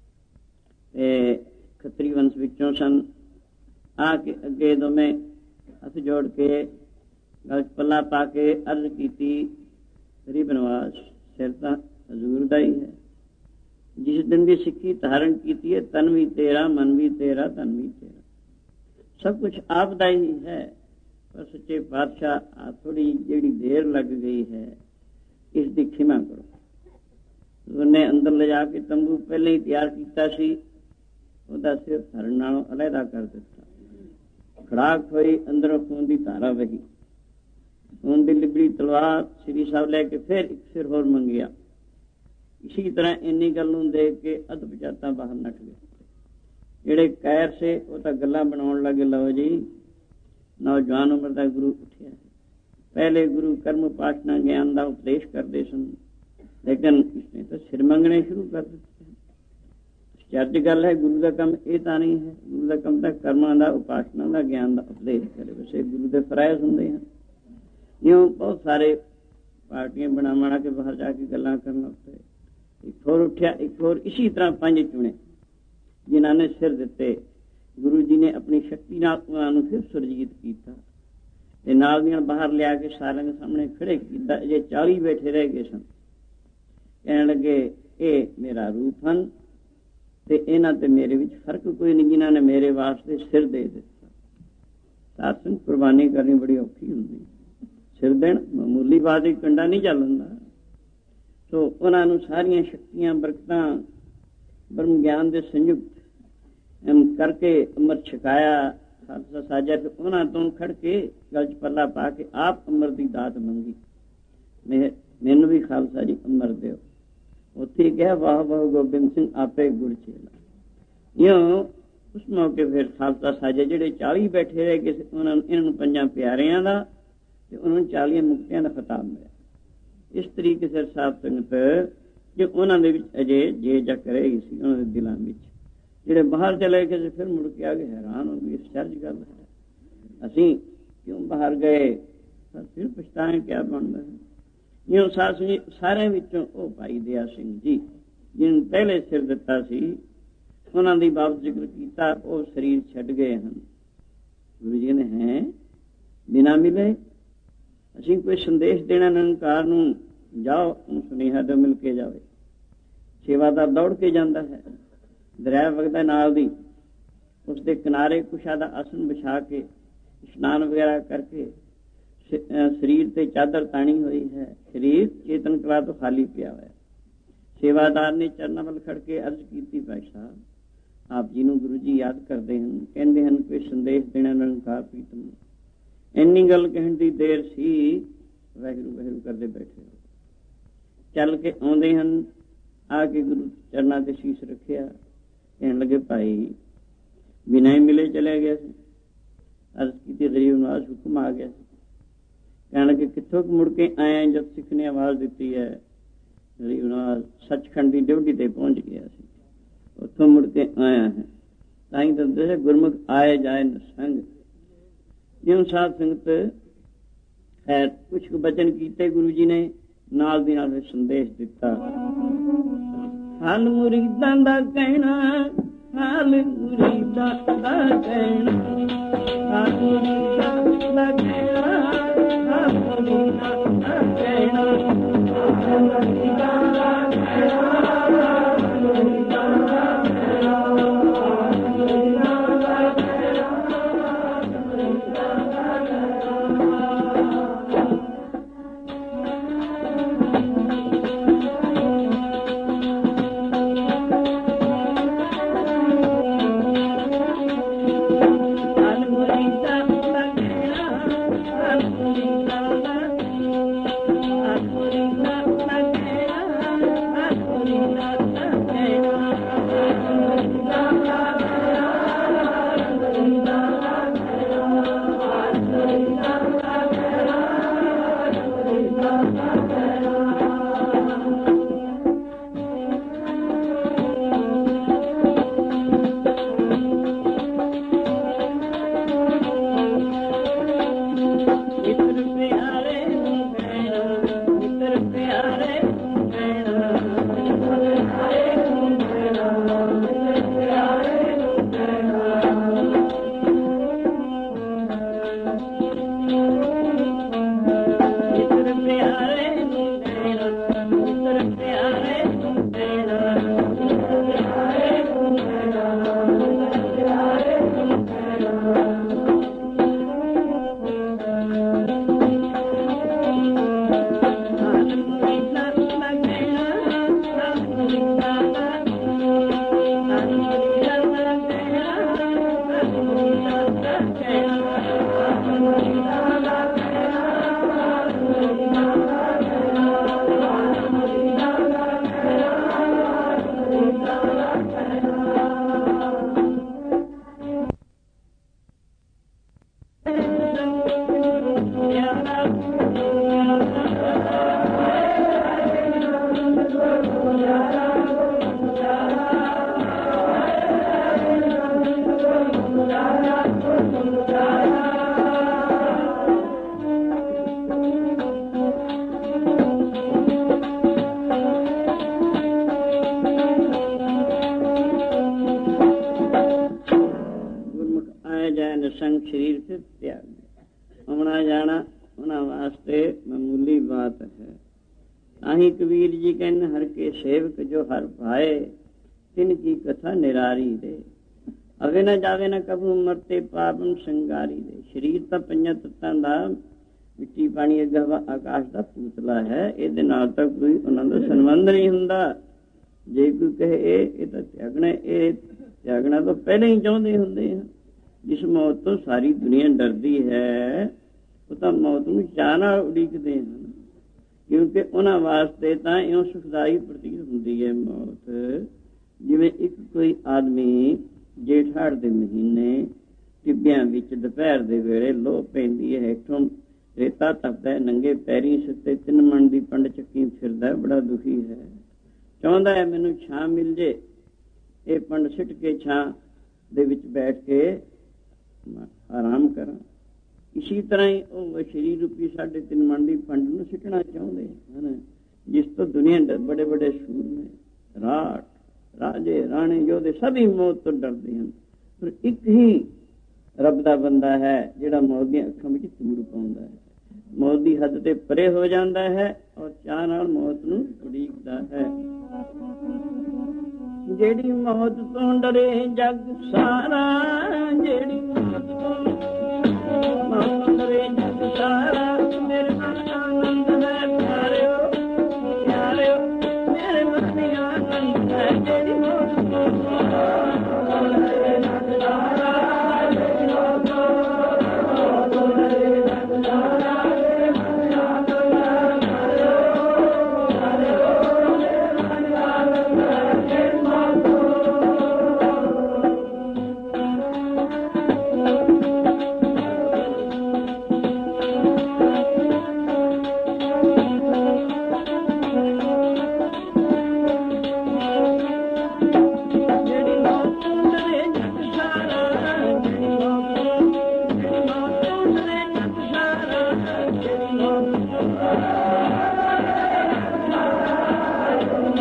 ਤੇ ਖੱਤਰੀ ਵੰਸ਼ ਵਿੱਚੋਂ ਸਨ। ਆ ਕੇ ਅੱਗੇ ਦੋਵੇਂ ਹੱਥ ਜੋੜ ਕੇ ਗਲ ਪੱਲਾ ਪਾ ਕੇ ਅਰਜ਼ ਕੀਤੀ, ਗਰੀਬ ਨਵਾਜ਼ ਸਿਰ ਤਾਂ ਹਜ਼ੂਰ ਦਾ ਹੀ ਹੈ। ਜਿਸ ਦਿਨ ਦੀ ਸਿੱਖੀ ਧਾਰਨ ਕੀਤੀ ਹੈ, ਤਨ ਵੀ ਤੇਰਾ, ਮਨ ਵੀ ਤੇਰਾ, ਧਨ ਵੀ ਤੇਰਾ, ਸਭ ਕੁਛ ਆਪ ਦਾ ਹੀ ਹੈ। ਪਰ ਸੱਚੇ ਪਾਤਸ਼ਾਹ ਥੋੜੀ ਜਿਹੜੀ ਦੇਰ ਲੱਗ ਗਈ ਹੈ, ਇਸ ਦੀ ਖਿਮਾ ਕਰੋ। ਉਹਨੇ ਅੰਦਰ ਲਿਜਾ ਕੇ ਤੰਬੂ ਪਹਿਲਾਂ ਹੀ ਤਿਆਰ ਕੀਤਾ ਸੀ, ਉਹਦਾ ਸਿਰ ਧਰਨ ਨਾਲੋਂ ਅਲੱਗਾ ਕਰ ਦਿੱਤਾ। ਖੜਾਕ ਹੋਈ, ਅੰਦਰੋਂ ਖੂਨ ਦੀ ਧਾਰਾ ਵਹੀ, ਖੂਨ ਦੀ ਲਿਬੜੀ ਤਲਵਾਰ ਸ੍ਰੀ ਸਾਹਿਬ ਲੈ ਕੇ ਫਿਰ ਇੱਕ ਸਿਰ ਹੋਰ ਮੰਗਿਆ। ਇਸੀ ਤਰ੍ਹਾਂ ਇੰਨੀ ਗੱਲ ਨੂੰ ਦੇਖ ਕੇ ਅੱਧ ਪਚਾਤਾ ਬਾਹਰ ਨੱਠ ਗਏ। ਜਿਹੜੇ ਕੈਰ ਸੇ ਉਹ ਤਾਂ ਗੱਲਾਂ ਬਣਾਉਣ ਲੱਗੇ, ਲਓ ਜੀ ਨੌਜਵਾਨ ਉਮਰ ਦਾ ਗੁਰੂ ਉੱਠਿਆ। ਪਹਿਲੇ ਗੁਰੂ ਕਰਮ ਉਪਾਸਨਾ ਗਿਆਨ ਦਾ ਉਪਦੇਸ਼ ਕਰਦੇ ਸਨ, ਲੇਕਿਨ ਇਸਨੇ ਤਾਂ ਸਿਰ ਮੰਗਣੇ ਸ਼ੁਰੂ ਕਰ ਦਿੱਤੇ। ਚੱਜ ਗੱਲ ਹੈ, ਗੁਰੂ ਦਾ ਕੰਮ ਇਹ ਤਾਂ ਨਹੀਂ ਹੈ। ਗੁਰੂ ਦਾ ਕੰਮ ਤਾਂ ਕਰਮਾਂ ਦਾ, ਉਪਾਸਨਾ ਦਾ, ਗਿਆਨ ਦਾ ਉਪਦੇਸ਼ ਕਰੇ। ਵੈਸੇ ਗੁਰੂ ਦੇ ਫਰਾਇਜ਼ ਹੁੰਦੇ ਹਨ। ਇਉਂ ਬਹੁਤ ਸਾਰੇ ਪਾਰਟੀਆਂ ਬਣਾ ਬਣਾ ਕੇ ਬਾਹਰ ਜਾ ਕੇ ਗੱਲਾਂ ਕਰਨ ਉੱਤੇ ਇੱਕ ਹੋਰ ਉੱਠਿਆ, ਇੱਕ ਹੋਰ। ਇਸੀ ਤਰ੍ਹਾਂ ਪੰਜ ਚੁਣੇ ਜਿਨ੍ਹਾਂ ਨੇ ਸਿਰ ਦਿੱਤੇ। ਗੁਰੂ ਜੀ ਨੇ ਆਪਣੀ ਸ਼ਕਤੀ ਨਾਲ ਉਹਨਾਂ ਨੂੰ ਫਿਰ ਸੁਰਜੀਤ ਕੀਤਾ ਤੇ ਨਾਲ ਦੀਆਂ ਬਾਹਰ ਲਿਆ ਕੇ ਸਾਰਿਆਂ ਦੇ ਸਾਹਮਣੇ ਖੜੇ ਕੀਤਾ। ਜੇ ਚਾਲੀ ਬੈਠੇ ਰਹਿ ਗਏ ਸਨ, ਕਹਿਣ ਲੱਗੇ ਇਹ ਮੇਰਾ ਰੂਪ ਹਨ ਤੇ ਇਹਨਾਂ ਤੇ ਮੇਰੇ ਵਿੱਚ ਫਰਕ ਕੋਈ ਨਹੀਂ, ਜਿਨ੍ਹਾਂ ਨੇ ਮੇਰੇ ਵਾਸਤੇ ਸਿਰ ਦੇ ਦਿੱਤਾ। ਸਾਧ ਸੰਗਤ ਕੁਰਬਾਨੀ ਕਰਨੀ ਬੜੀ ਔਖੀ ਹੁੰਦੀ, ਸਿਰ ਦੇਣ ਮਾਮੂਲੀ ਬਾਤ ਹੀ, ਕੰਡਾ ਨਹੀਂ ਚੱਲ ਹੁੰਦਾ। ਸੋ ਉਹਨਾਂ ਨੂੰ ਸਾਰੀਆਂ ਸ਼ਕਤੀਆਂ, ਬਰਕਤਾਂ, ਬ੍ਰਹਮ ਗਿਆਨ ਦੇ ਸੰਯੁਕਤ ਕਰਕੇ ਅੰਮ੍ਰਿਤ ਛਕਾਇਆ, ਖਾਲਸਾ ਸਾਜਿਆ। ਤੇ ਉਹਨਾਂ ਤੋਂ ਖੜ ਕੇ ਗਲ 'ਚ ਪੱਲਾ ਪਾ ਕੇ ਆਪ ਅੰਮ੍ਰਿਤ ਦੀ ਦਾਤ ਮੰਗੀ, ਮੈਨੂੰ ਵੀ ਖਾਲਸਾ ਜੀ ਅੰਮ੍ਰਿਤ ਦਿਓ। ਉੱਥੇ ਕਿਹਾ, ਵਾਹ ਵਾਹ ਗੋਬਿੰਦ ਸਿੰਘ ਆਪੇ ਗੁਰ ਚੇਲਾ। ਇਉਂ ਉਸ ਮੌਕੇ ਫਿਰ ਖਾਲਸਾ ਸਾਜਿਆ। ਜਿਹੜੇ ਚਾਲੀ ਬੈਠੇ ਰਹੇ ਗਏ, ਉਹਨਾਂ ਨੂੰ ਇਹਨਾਂ ਨੂੰ ਪੰਜਾਂ ਪਿਆਰਿਆਂ ਦਾ ਤੇ ਉਹਨਾਂ ਨੂੰ ਚਾਲੀਆਂ ਮੁਕਤਿਆਂ ਦਾ ਖਿਤਾਬ ਮਿਲਿਆ। ਇਸ ਤਰੀਕੇ ਸਿਰ ਸਾਧ ਸੰਗਤ ਜੇ ਉਹਨਾਂ ਦੇ ਵਿੱਚ ਅਜੇ ਜੇ ਜਾ ਕਰੇਗੀ ਸੀ, ਉਹਨਾਂ ਦੇ ਦਿਲਾਂ ਵਿੱਚ। ਜਿਹੜੇ ਬਾਹਰ ਚਲੇ ਗਏ ਫਿਰ ਮੁੜ ਕੇ ਆ ਕੇ ਹੈਰਾਨ ਹੋ ਗਏ, ਇਸ ਚਰਜ ਗੱਲ ਹੈ, ਅਸੀਂ ਕਿਉਂ ਬਾਹਰ ਗਏ? ਫਿਰ ਪਛਤਾਏ ਕਿਆ ਬਣਦਾ ਹੈ। ਇਉਂ ਸਾਧ ਜੀ ਸਾਰਿਆਂ ਵਿੱਚੋਂ ਉਹ ਭਾਈ ਦਇਆ ਸਿੰਘ ਜੀ, ਜਿਹਨੂੰ ਪਹਿਲੇ ਸਿਰ ਦਿੱਤਾ ਸੀ, ਉਹਨਾਂ ਦੀ ਬਾਬਤ ਜ਼ਿਕਰ ਕੀਤਾ, ਉਹ ਸਰੀਰ ਛੱਡ ਗਏ ਹਨ। ਗੁਰੂ ਜੀ ਨੇ ਹੈ ਬਿਨਾ ਮਿਲੇ ਅਸੀਂ ਕੋਈ ਸੰਦੇਸ਼ ਦੇਣਾ ਨਿਰੰਕਾਰ ਨੂੰ, ਜਾਓ ਉਹਨੂੰ ਸੁਨੇਹਾ ਦਿਓ, ਮਿਲ ਕੇ ਜਾਵੇ। ਸੇਵਾਦਾਰ ਦੌੜ ਕੇ ਜਾਂਦਾ ਹੈ, ਦਰਿਆ ਵਗਦਾ ਨਾਲ ਦੀ, ਉਸ ਦੇ ਕਿਨਾਰੇ ਕੁਸ਼ਾ ਦਾ ਆਸਨ ਵਿਛਾ ਕੇ ਇਸ਼ਨਾਨ ਵਗੈਰਾ ਕਰਕੇ ਸਰੀਰ ਤੇ ਚਾਦਰ ਤਾਣੀ ਹੋਈ ਹੈ, ਸਰੀਰ ਚੇਤਨ ਕਲਾ ਤੋਂ ਖਾਲੀ ਪਿਆ ਹੋਇਆ। ਸੇਵਾਦਾਰ ਨੇ ਚਰਨਾਂ ਵੱਲ ਖੜ ਕੇ ਅਰਜ਼ ਕੀਤੀ, ਭਾਈ ਸਾਹਿਬ ਆਪ ਜੀ ਨੂੰ ਗੁਰੂ ਜੀ ਯਾਦ ਕਰਦੇ ਹਨ, ਕਹਿੰਦੇ ਹਨ ਕੋਈ ਸੰਦੇਸ਼ ਦੇਣਾ ਨਿਰੰਕਾਰ ਪ੍ਰੀਤਮ ਨੂੰ। ਇੰਨੀ ਗੱਲ ਕਹਿਣ ਦੀ ਦੇਰ ਸੀ, ਵਾਹਿਗੁਰੂ ਵਾਹਿਗੁਰੂ ਕਰਦੇ ਬੈਠੇ ਹੋ। ਚੱਲ ਕੇ ਆਉਂਦੇ ਹਨ, ਆ ਕੇ ਗੁਰੂ ਚਰਨਾਂ ਤੇ ਸ਼ੀਸ਼ ਰੱਖਿਆ। ਕਹਿਣ ਲੱਗੇ ਭਾਈ ਬਿਨਾਂ ਹੀ ਮਿਲੇ ਚਲੇ ਗਿਆ ਸੀ। ਅਰਜ਼ ਕੀਤੀ ਗਰੀਬ ਨਵਾਜ਼ ਹੁਕਮ ਆ ਗਿਆ ਸੀ। ਕਹਿਣ ਲੱਗੇ ਕਿੱਥੋਂ ਮੁੜ ਕੇ ਆਇਆ? ਜਦ ਸਿੱਖ ਨੇ ਆਵਾਜ਼ ਦਿੱਤੀ ਹੈ ਗਰੀਬ ਨਵਾਜ਼ ਸੱਚਖੰਡ ਦੀ ਡਿਊਟੀ ਤੇ ਪਹੁੰਚ ਗਿਆ ਸੀ, ਉੱਥੋਂ ਮੁੜ ਕੇ ਆਇਆ ਹੈ। ਤਾਂ ਹੀ ਦੱਸਦੇ ਗੁਰਮੁਖ ਆਏ ਜਾਏ ਨਸੰਗ। ਜਿਉਂ ਸਾਧ ਸੰਗਤ ਖੈਰ ਕੁਛ ਕੁ ਬਚਨ ਕੀਤੇ ਗੁਰੂ ਜੀ ਨੇ, ਨਾਲ ਦੀ ਨਾਲ ਸੰਦੇਸ਼ ਦਿੱਤਾ। ਹਾਲ ਮੁਰੀਦਾਂ ਦਾ ਕਹਿਣਾ, ਹਾਲ ਮੁਰੀਦਾਂ ਦਾ ਕਹਿਣਾ, ਹਾਲ ਮੁਰੀਦਾਂ ਦਾ ਕਹਿਣਾ, ਹਾਲ ਮੁਰੀਦਾਂ ਦਾ ਕਹਿਣਾ, ਹਾਲ ਮੁਰੀਦਾਂ ਦਾ ਕਹਿਣਾ, ਹਾਲ ਮੁਰੀਦਾਂ ਦਾ ਕਹਿਣਾ। ਸਰੀਰ ਸੇ ਤਿਆਗ ਆਉਣਾ ਜਾਣਾ ਉਹਨਾਂ ਵਾਸਤੇ ਮਾਮੂਲੀ ਬਾਤ ਹੈ। ਤਾਹੀਂ ਕਬੀਰ ਜੀ ਕਹਿੰਦੇ ਹਰ ਕੇ ਸੇਵਕ ਜੋ ਹਰ ਭਾਏ ਤਿਨ ਕੀ ਕਥਾ ਨਿਰਾਰੀ ਦੇ। ਅਗੇ ਨਾ ਜਾਵੇ ਨਾ ਕਬੂ ਮਰਤੇ ਪਾਪਨ ਸੰਗਾਰੀ ਦੇ। ਸਰੀਰ ਤਾਂ ਪੰਜਾਂ ਤੱਤਾਂ ਦਾ ਮਿੱਟੀ ਪਾਣੀ ਅੱਗ ਹਵਾ ਆਕਾਸ਼ ਦਾ ਪੁਤਲਾ ਹੈ। ਇਹਦੇ ਨਾਲ ਤਾਂ ਕੋਈ ਉਹਨਾਂ ਦਾ ਸੰਬੰਧ ਨਹੀਂ ਹੁੰਦਾ। ਜੇ ਕੋਈ ਕਹੇ ਇਹ ਇਹ ਤਾਂ ਤਿਆਗਣਾ, ਇਹ ਤਿਆਗਣਾ ਤਾਂ ਪਹਿਲਾਂ ਹੀ ਚਾਹੁੰਦੇ ਹੁੰਦੇ ਆ। ਜਿਸ ਮੌਤ ਤੋਂ ਸਾਰੀ ਦੁਨੀਆ ਡਰਦੀ ਹੈ ਉਹ ਤਾਂ ਮੌਤ ਨੂੰ ਚਾਅ ਨਾਲ ਉਡੀਕਦੇ ਹਨ, ਕਿਉਂਕਿ ਉਹਨਾਂ ਵਾਸਤੇ ਤਾਂ ਇਉਂ ਸੁਖਦਾਈ ਪ੍ਰਤੀਤ ਹੁੰਦੀ ਹੈ ਮੌਤ। ਜਿਵੇਂ ਇੱਕ ਕੋਈ ਆਦਮੀ ਜੇਠ ਹਾੜ ਦੇ ਮਹੀਨੇ ਟਿੱਬਿਆਂ ਵਿੱਚ ਦੁਪਹਿਰ ਦੇ ਵੇਲੇ ਲੋਹ ਪੈਂਦੀ ਹੈ, ਹੇਠੋਂ ਰੇਤਾ ਤਪਦਾ, ਨੰਗੇ ਪੈਰੀਂ ਸਿੱਤੇ ਤਿੰਨ ਮਣ ਦੀ ਪੰਡ ਚੱਕੀ ਫਿਰਦਾ, ਬੜਾ ਦੁਖੀ ਹੈ। ਚਾਹੁੰਦਾ ਹੈ ਮੈਨੂੰ ਛਾਂ ਮਿਲ ਜੇ, ਇਹ ਪੰਡ ਸਿੱਟ ਕੇ ਛਾਂ ਦੇ ਵਿੱਚ ਬੈਠ ਕੇ ਆਰਾਮ ਕਰਾਂ। ਇਸੀ ਤਰ੍ਹਾਂ ਹੀ ਉਹ ਸਰੀਰ ਰੂਪੀ ਸਾਢੇ ਤਿੰਨ ਮਣ ਦੀ ਪੰਡ ਨੂੰ ਸਿੱਟਣਾ ਚਾਹੁੰਦੇ ਹਨ, ਜਿਸ ਤੋਂ ਦੁਨੀਆ ਦੇ ਬੜੇ ਬੜੇ ਸੂਰਮੇ, ਰਾਟ, ਰਾਜੇ, ਰਾਣੇ, ਯੋਧੇ ਸਭੀ ਮੌਤ ਤੋਂ ਡਰਦੇ ਹਨ। ਪਰ ਇੱਕ ਹੀ ਰੱਬ ਦਾ ਬੰਦਾ ਹੈ ਜਿਹੜਾ ਮੌਤ ਦੀਆਂ ਅੱਖਾਂ ਵਿੱਚ ਧੂੜ ਪਾਉਂਦਾ ਹੈ, ਮੌਤ ਦੀ ਹੱਦ ਤੇ ਪਰੇ ਹੋ ਜਾਂਦਾ ਹੈ ਔਰ ਚਾਅ ਨਾਲ ਮੌਤ ਨੂੰ ਉਡੀਕਦਾ ਹੈ। ਜਿਹੜੀ ਮੌਤ ਤੋਂ ਡਰੇ ਜਗ ਸਾਰਾ, ਜਿਹੜੀ ਮੌਤ ਤੋਂ ਮੌਤ ਤੋਂ ਡਰੇ ਜਗ ਸਾਰਾ, ਮੇਰੇ ਮਨ ਆਨੰਦ ਹੈ ਪਿਆਰਿਓ, ਪਿਆਰਿਓ ਮੇਰੇ ਮਨ ਆਨੰਦ ਹੈ। ਜਿਹੜੀ ਮੌਤ ਤੋਂ ਡਰੇ ਜਗ ਸਾਰਾ, ਜਿਹੜੀ ਮੌਤ ਤੋਂ ਡਰੇ ਜਗ ਸਾਰਾ, ਮੇਰੇ ਮਨ ਆਨੰਦ ਹੈ ਪਿਆਰਿਓ, ਪਿਆਰਿਓ ਮੇਰੇ ਮਨ ਆਨੰਦ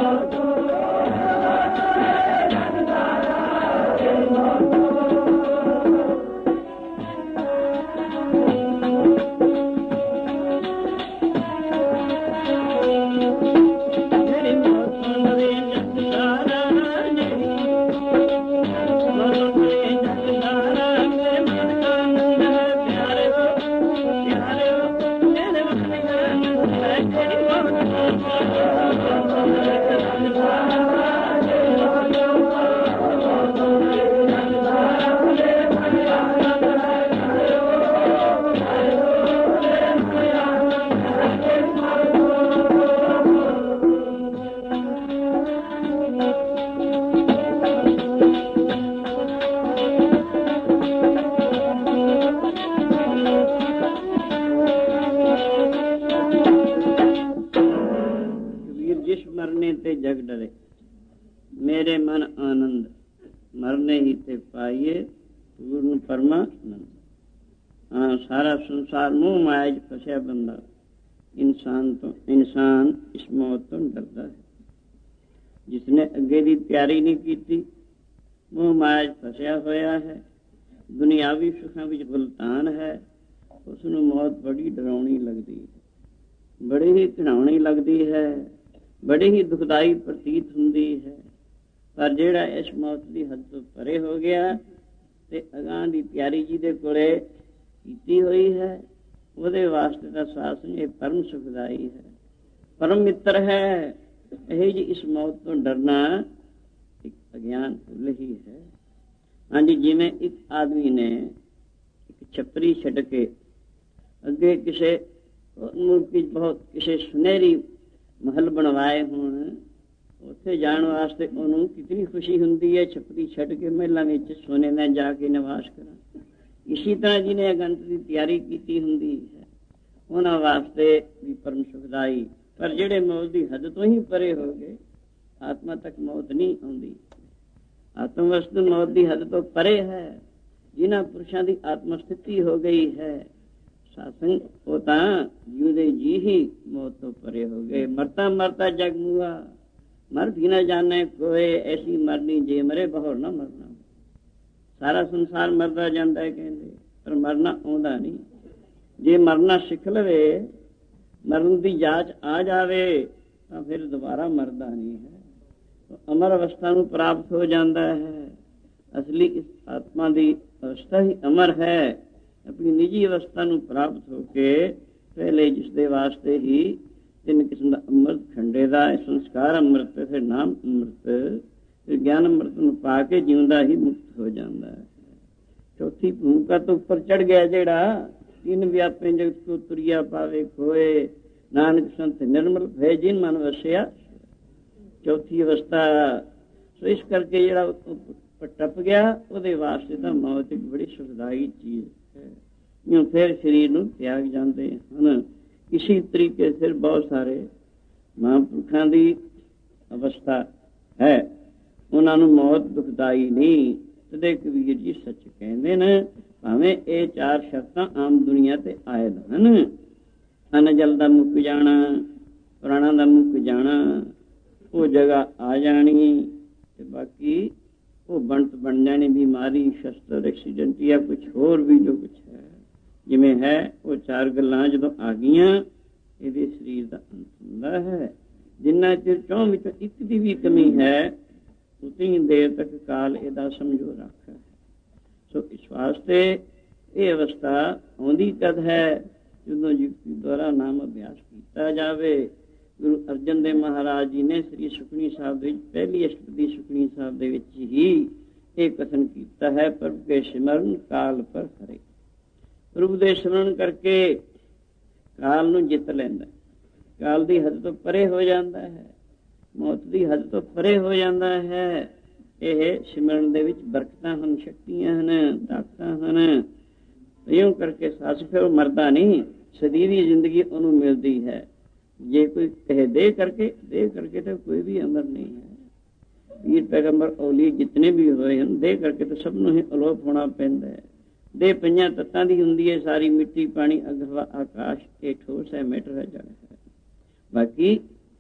मेरे मन आनंद मरने ही ते पाइए पूर्ण परमानंद। हाँ, सारा संसार मोह माया च फसिया बंदा इंसान तो इंसान इस मौत तो डरता है। जिसने अगे की तैयारी नहीं की, मोह माया च फसिया होया है, दुनियावी सुखों विच गुलतान है, उसनूं मौत बड़ी डरावनी लगती है, बड़ी ही घिनौनी लगती है, बड़ी ही दुखदाई प्रतीत हुंदी है। पर जेड़ा इस मौत की हद तो परे हो गया ते अगां दी तैयारी जिहदे कोले कीती हुई है, ਉਹਦੇ वास्ते का शासन ये परम सुखदाई है, परम मित्र है। यही जी इस मौत तो डरना एक अज्ञान भुल ही है। हाँ जी, जिमें एक आदमी ने एक छपरी छड़ के अगे किसे मुल्क बहुत किसी सुनहरी महल बनवाए होण, उत्थे जाण वास्ते उन्होंने कितनी खुशी हुंदी है, छपरी छड़ के महलों में सोने में जाके निवास करा। इसी तरह जिन्हें अगंत की तैयारी की हुंदी है, उन्होंने वास्ते भी परम सुखदाई। पर जेड़े मौत की हद तो ही परे हो गए, आत्मा तक मौत नहीं आती। आत्म वस्तु मौत की हद तो परे है। जिन्हों पुरुषों की आत्म स्थिति हो गई है सासंग, वो जीवदे जी ही मौत तो परे हो गए। मरता मरता जग मुआ, मर भी न जाने कोई, ऐसी मरनी जे मरे बहुर न मरना। सारा संसार मरदा जाता है कहते, पर मरना आउंदा नहीं। जे मरना सिख लवे, मरण की जांच आ जावे, तो फिर दोबारा मरदा नहीं है, तो अमर अवस्था को प्राप्त हो जाता है। असली इस आत्मा की अवस्था ही अमर है। अपनी निजी अवस्था को प्राप्त होके पहले जिसके वास्ते ही तीन किस्म का अमृत खंडे का संस्कार अमृत, फिर नाम अमृत, फिर ज्ञान अमृत पा के जिंदा ही मुक्त हो जाता है। चौथी भूमिका तो ऊपर चढ़ गया जेड़ा, तीन व्यापे जगत को तुरिया पावे खोए, नानक संत निर्मल भय जिन मन वसिया। चौथी अवस्था सो इस करके जेड़ा टप गया, ਉਹਦੇ वास्ते तो मौत एक बड़ी सुखदाई चीज है। यूं फिर शरीर ਨੂੰ त्याग जाते हैं। इसी तरीके से बहुत सारे महापुरुषों की अवस्था है, उन्होंने मौत दुखदाई नहीं। तदे कबीर जी सच कहते हैं, भावें ये चार शर्तां आम दुनिया ते आए हैं। अन्न जल का मुक जाना, प्राणा का मुक जाना, वो जगह आ जानी, ते बाकी वो बनत बन जानी, बीमारी शस्त्र एक्सीडेंट या कुछ होर भी जो कुछ है जिमें है, वो चार गल्लां जदों आ गईयां, इहदे शरीर का अंत हुंदा है। जिन्ना चिर चौं विचों एक दी भी कमी है, उतनी देर तक काल इहदा समझो रख है। सो इस वास्ते ये अवस्था आउंदी कद है जदों युक्ति द्वारा नाम अभ्यास किया जाए। गुरु अर्जन देव महाराज जी ने श्री सुखनी साहब दे पहली अष्टपदी सुखनी साहब दे विच ही एक कथन किया है, प्रभु के सिमरन काल पर हरे। प्रभु दे सिमरन करके काल नूं जित लैंदा, काल दी हद तो परे हो जाता है, मौत दी हद तो परे हो जाता है। यह सिमरन दे विच बरकतां हन, शक्तियां हन, ताकतां हन। इउं करके सास फिर मरदा नहीं, सदीवी जिंदगी उन्हों मिलती है। जे कोई कहे दे करके दे करके तो कोई भी अमर नहीं है। पीर पैगंबर औली जितने भी हुए हैं, दे करके तो सबनों ही अलोप होना पैंदा है। दे पंजां तत्तां दी हुंदी है सारी, मिट्टी पानी अग हवा आकाश, ये ठोस है, मैटर है, जड़ है। बाकी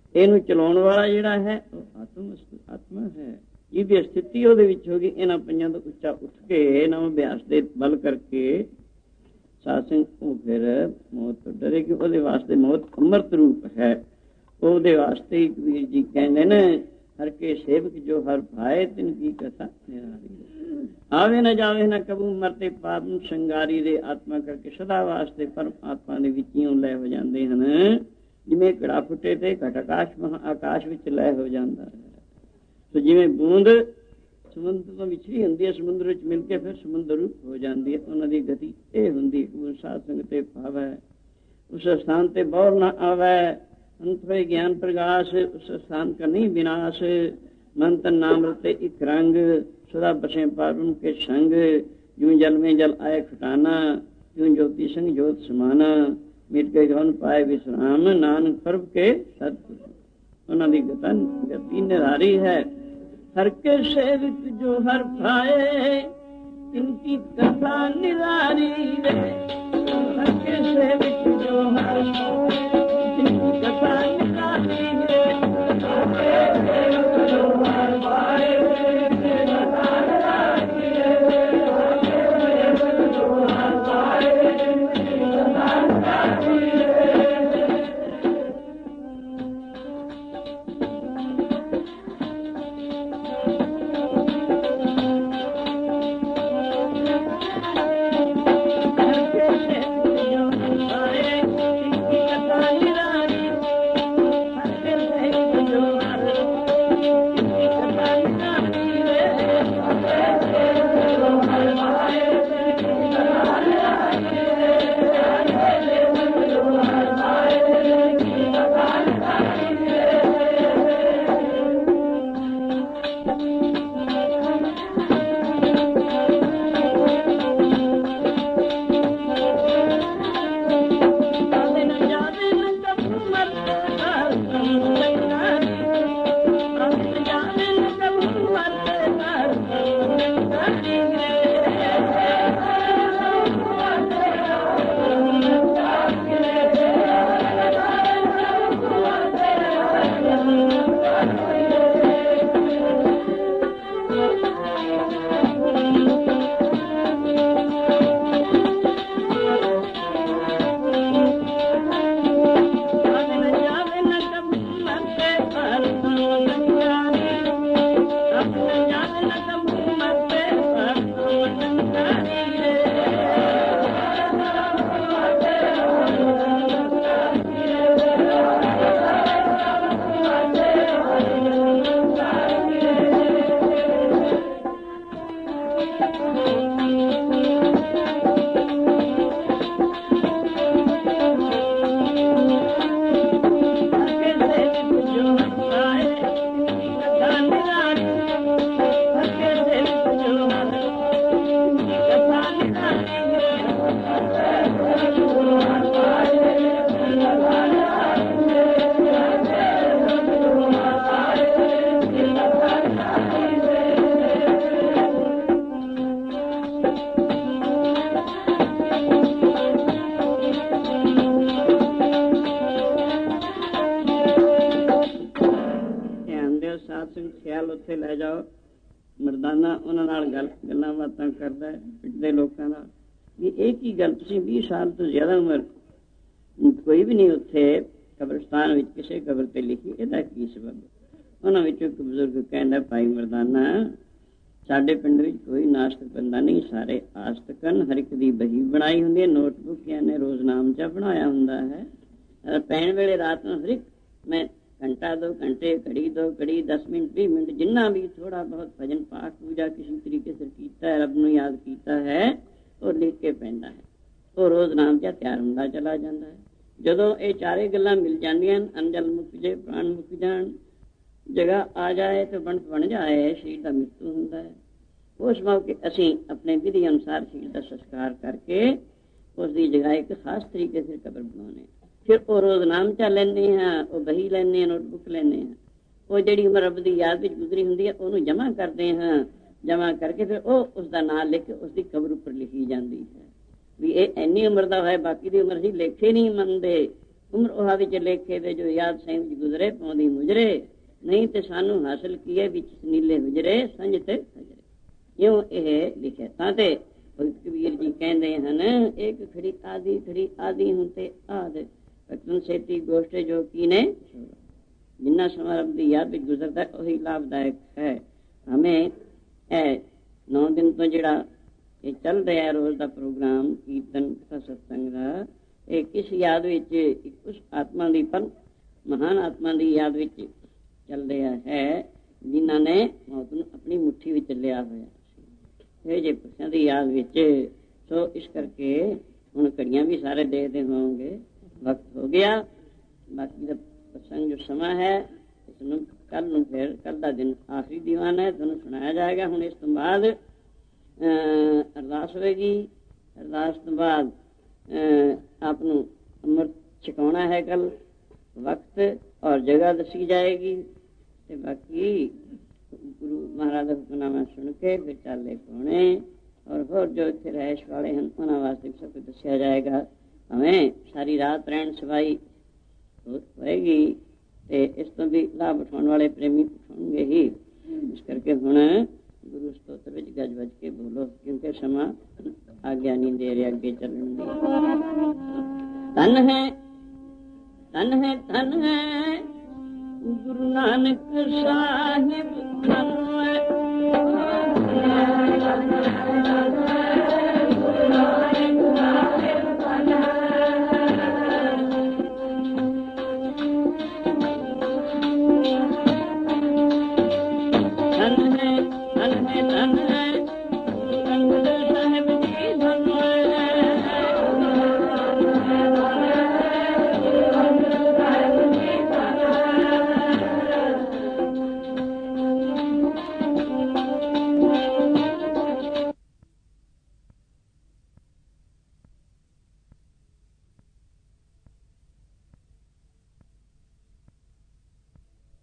ਇਹਨੂੰ ਚਲਾਉਣ ਵਾਲਾ ਜਿਹੜਾ ਹੈ ਉਹ ਆਤਮ ਆਤਮਾ ਹੈ, ਜਿਹਦੀ ਸਥਿਤੀ ਉਹਦੇ ਵਿੱਚ ਹੋ ਗਈ। ਇਹਨਾਂ ਪੰਜਾਂ ਤੋਂ ਉੱਚਾ ਉੱਠ ਕੇ ਨਵਾਂ ਅਭਿਆਸ ਦੇ ਬਲ ਕਰਕੇ ਸਾਧ ਸੰਗਤ ਉਹ ਫਿਰ ਮੌਤ ਤੋਂ ਡਰੇਗੀ। ਉਹਦੇ ਵਾਸਤੇ ਮੌਤ ਅੰਮ੍ਰਿਤ ਰੂਪ ਹੈ। ਉਹਦੇ ਵਾਸਤੇ ਹੀ ਕਬੀਰ ਜੀ ਕਹਿੰਦੇ ਨੇ, ਹਰ ਕੇ ਸੇਵਕ ਜੋ ਹਰ ਭਾਏ ਤਿਨ ਕੀ ਕਥਾ ਨਿਰਾਰੀ, ਆਵੇ ਨਾ ਜਾਵੇ ਨਾ ਕਬੂ ਮਰਤੇ ਪਾਪ ਸੰਗਾਰੀ ਦੇ। ਆਤਮਾ ਕਰਕੇ ਸਦਾ ਵਾਸਤੇ ਪਰਮਾਤਮਾ ਦੇ ਵਿੱਚ ਹੀ ਲੈ ਹੋ ਜਾਂਦੇ ਹਨ। ਜਿਵੇਂ ਘੜਾ ਫੁੱਟੇ ਤੇ ਘਟ ਆਕਾਸ਼ ਮਹਾ ਆਕਾਸ਼ ਵਿੱਚ ਲੈ ਹੋ ਜਾਂਦਾ ਹੈ। ਸੋ ਜਿਵੇਂ ਬੂੰਦ ਸਮੁੰਦਰ ਤੋਂ ਵਿਛੜੀ ਹੁੰਦੀ ਹੈ, ਸਮੁੰਦਰ ਵਿੱਚ ਮਿਲ ਕੇ ਫਿਰ ਸਮੁੰਦਰ ਰੂਪ ਹੋ ਜਾਂਦੀ ਹੈ। ਉਹਨਾਂ ਦੀ ਗਤੀ ਇਹ ਹੁੰਦੀ ਹੈ। ਸਾਧ ਸੰਗਤ ਤੇ ਭਾਵੈ ਉਸ ਸਥਾਨ ਤੇ ਬੌਰ ਨਾ ਆਵੈ, ਅੰਤ ਹੋਏ ਗਿਆਨ ਪ੍ਰਗਾਸ। ਉਸ ਸਥਾਨ का नहीं विनाश, मन तन नाम रते एक रंग। सदा बसे पावन के संग, यूं जल में जल आए खटाना। यूं ज्योति संग ज्योत समाना, मिट गए गौन पाए विश्राम। नानक पर्व के सतगुरु, उन्हों की गतन गति निरारी है। हर के सेवक जो हर पाए इनकी कथा निरारी रे। हर के सेवक जो हर इनकी कथा निरारी रे। हर के सेवक जो हर पाए इनकी कथा निरारी रे। हर के सेवक जो हर पाए इनकी कथा निरारी रे। बीस साल तो ज्यादा उम्र कोई भी नहीं उत्थे कब्रिस्तान विच किसी कब्र ते लिखी, इहदा की सबब? उन्हां विचों एक बजुर्ग कहंदा, भाई मरदाना साडे पिंड विच कोई नास्तिक बंदा नहीं, सारे आस्तिक हन। हर एक दी बही बनाई हुंदी है, नोटबुक याने रोज नाम चा बनाया हुंदा है। पैण वेले रात नूं हर एक मैं घंटा दो घंटे घड़ी दो घड़ी दस मिनट बीस मिनट जिन्ना भी थोड़ा बहुत भजन पाठ पूजा किसी तरीके से कीता है, रब नूं याद कीता है और लिख के पैंदा है। ਉਹ ਰੋਜ਼ ਨਾਮ ਚ ਤਿਆਰ ਹੁੰਦਾ ਚਲਾ ਜਾਂਦਾ ਹੈ। ਜਦੋਂ ਇਹ ਚਾਰੇ ਗੱਲਾਂ ਮਿਲ ਜਾਂਦੀਆਂ, ਅੰਜਲ ਮੁੱਕ ਜੇ, ਪ੍ਰਾਣ ਮੁੱਕ ਜਾਣ, ਜਗ੍ਹਾ ਆ ਜਾਏ ਤੇ ਬਣਤ ਬਣ ਜਾਏ, ਸਰੀਰ ਦਾ ਮ੍ਰਿਤੂ ਹੁੰਦਾ ਹੈ। ਉਸ ਮੌਕੇ ਅਸੀਂ ਆਪਣੇ ਵਿਧੀ ਅਨੁਸਾਰ ਸਰੀਰ ਦਾ ਸੰਸਕਾਰ ਕਰਕੇ ਉਸ ਦੀ ਜਗ੍ਹਾ ਇੱਕ ਖਾਸ ਤਰੀਕੇ ਸੇ ਕਬਰ ਬਣਾਉਣੇ। ਫਿਰ ਉਹ ਰੋਜ਼ ਨਾਮ ਚਾ ਲੈਂਦੇ ਹਾਂ, ਉਹ ਬਹੀ ਲੈਂਦੇ ਹਾਂ, ਨੋਟਬੁੱਕ ਲੈਂਦੇ ਹਾਂ। ਉਹ ਜਿਹੜੀ ਉਮਰ ਰੱਬ ਦੀ ਯਾਦ ਵਿੱਚ ਗੁਜ਼ਰੀ ਹੁੰਦੀ ਹੈ ਉਹਨੂੰ ਜਮ੍ਹਾਂ ਕਰਦੇ ਹਾਂ। ਜਮ੍ਹਾਂ ਕਰਕੇ ਫਿਰ ਉਹ ਉਸ ਦਾ ਨਾਂ ਲਿਖ ਕੇ ਉਸ ਦੀ ਕਬਰ ਉੱਪਰ ਲਿਖੀ ਜਾਂਦੀ ਹੈ ਵੀ ਇਹ ਇੰਨੀ ਉਮਰ ਦਾ ਹੋਇਆ, ਬਾਕੀ ਦੀ ਉਮਰ ਅਸੀਂ ਲੇਖੇ ਨਹੀਂ ਮੰਨਦੇ। ਉਮਰ ਉਹਾ ਵਿੱਚ ਲੇਖੇ ਦੇ ਜੋ ਯਾਦ ਸੈਂ ਵਿੱਚ ਗੁਜ਼ਰੇ ਪਾਉਂਦੀ ਮੁਜਰੇ ਨਹੀਂ ਤੇ ਸਾਨੂੰ ਹਾਸਲ ਕੀਏ ਵਿੱਚ ਨੀਲੇ ਹੁਜਰੇ ਸੰਜ ਤੇ ਸਜਰੇ। ਇਉਂ ਇਹ ਲਿਖਿਆ ਤਾਂ ਤੇ ਭਗਤ ਕਬੀਰ ਜੀ ਕਹਿੰਦੇ ਹਨ ਇੱਕ ਖੜੀ ਆਦਿ ਖੜੀ ਆਦਿ ਹੁਣ ਤੇ ਆਦ ਭਗਤਨ ਸੇਤੀ ਗੋਸ਼ਟੇ ਜੋ ਕੀ ਨੇ ਜਿੰਨਾ ਸਮਾਂ ਰੱਬ ਦੀ ਯਾਦ ਵਿੱਚ ਗੁਜ਼ਰਦਾ ਉਹੀ ਲਾਭਦਾਇਕ ਹੈ। ਹਮੇं ਇਹ ਨੌ ਦਿਨ ਤੋਂ ਜਿਹੜਾ ਇਹ ਚੱਲ ਰਿਹਾ ਰੋਜ਼ ਦਾ ਪ੍ਰੋਗਰਾਮ ਕੀਰਤਨ ਕਥਾ ਸਤਸੰਗ ਦਾ ਇਹ ਕਿਸ ਯਾਦ ਵਿੱਚ ਉਸ ਆਤਮਾ ਦੀ ਪਰ ਮਹਾਨ ਆਤਮਾ ਦੀ ਯਾਦ ਵਿੱਚ ਚੱਲ ਰਿਹਾ ਹੈ ਜਿਨ੍ਹਾਂ ਨੇ ਮੌਤ ਨੂੰ ਆਪਣੀ ਮੁੱਠੀ ਵਿੱਚ ਲਿਆ ਹੋਇਆ ਸੀ ਇਹ ਜੇ ਪੁਰਸ਼ਾਂ ਦੀ ਯਾਦ ਵਿੱਚ। ਸੋ ਇਸ ਕਰਕੇ ਹੁਣ ਘੜੀਆਂ ਵੀ ਸਾਰੇ ਦੇਖਦੇ ਹੋਣਗੇ ਵਕਤ ਹੋ ਗਿਆ। ਬਾਕੀ ਦਾ ਪ੍ਰਸੰਗ ਜੋ ਸਮਾਂ ਹੈ ਇਸ ਨੂੰ ਕੱਲ ਨੂੰ ਫਿਰ ਕੱਲ ਦਾ ਦਿਨ ਆਖਰੀ ਦੀਵਾਨ ਹੈ ਤੁਹਾਨੂੰ ਸੁਣਾਇਆ ਜਾਏਗਾ। ਹੁਣ ਇਸ ਤੋਂ ਬਾਅਦ ਅਰਦਾਸ ਹੋਏਗੀ। ਅਰਦਾਸ ਤੋਂ ਬਾਅਦ ਆਪ ਨੂੰ ਅੰਮ੍ਰਿਤ ਛਕਾਉਣਾ ਹੈ ਕੱਲ ਵਕਤ ਔਰ ਜਗ੍ਹਾ ਦੱਸੀ ਜਾਏਗੀ ਤੇ ਬਾਕੀ ਗੁਰੂ ਮਹਾਰਾਜ ਦਾ ਹੁਕਮਨਾਮਾ ਸੁਣ ਕੇ ਫਿਰ ਚਾਲੇ ਪਾਉਣੇ ਔਰ ਹੋਰ ਜੋ ਇੱਥੇ ਰਹਿਸ਼ ਵਾਲੇ ਹਨ ਉਹਨਾਂ ਵਾਸਤੇ ਸਭ ਕੁਝ ਦੱਸਿਆ ਜਾਏਗਾ। ਹमें ਸਾਰੀ ਰਾਤ ਰਹਿਣ ਸਵਾਈ ਹੋਏਗੀ ਤੇ ਇਸ ਤੋਂ ਵੀ ਲਾਭ ਉਠਾਉਣ ਵਾਲੇ ਪ੍ਰੇਮੀ ਉਠਾਉਣਗੇ ਹੀ। ਇਸ ਕਰਕੇ ਹੁਣ ਗੁਰੂ ਸਤੋਤਰ ਵਿੱਚ ਗੱਜ ਵੱਜ ਕੇ ਬੋਲੋ ਕਿਉਂਕਿ ਸਮਾਂ ਆਗਿਆ ਨਹੀਂ ਦੇ ਰਿਹਾ ਅੱਗੇ ਚੱਲਣ ਦੀ। ਧਨ ਹੈ ਧਨ ਹੈ ਧਨ ਹੈ ਗੁਰੂ ਨਾਨਕ ਸਾਹਿਬ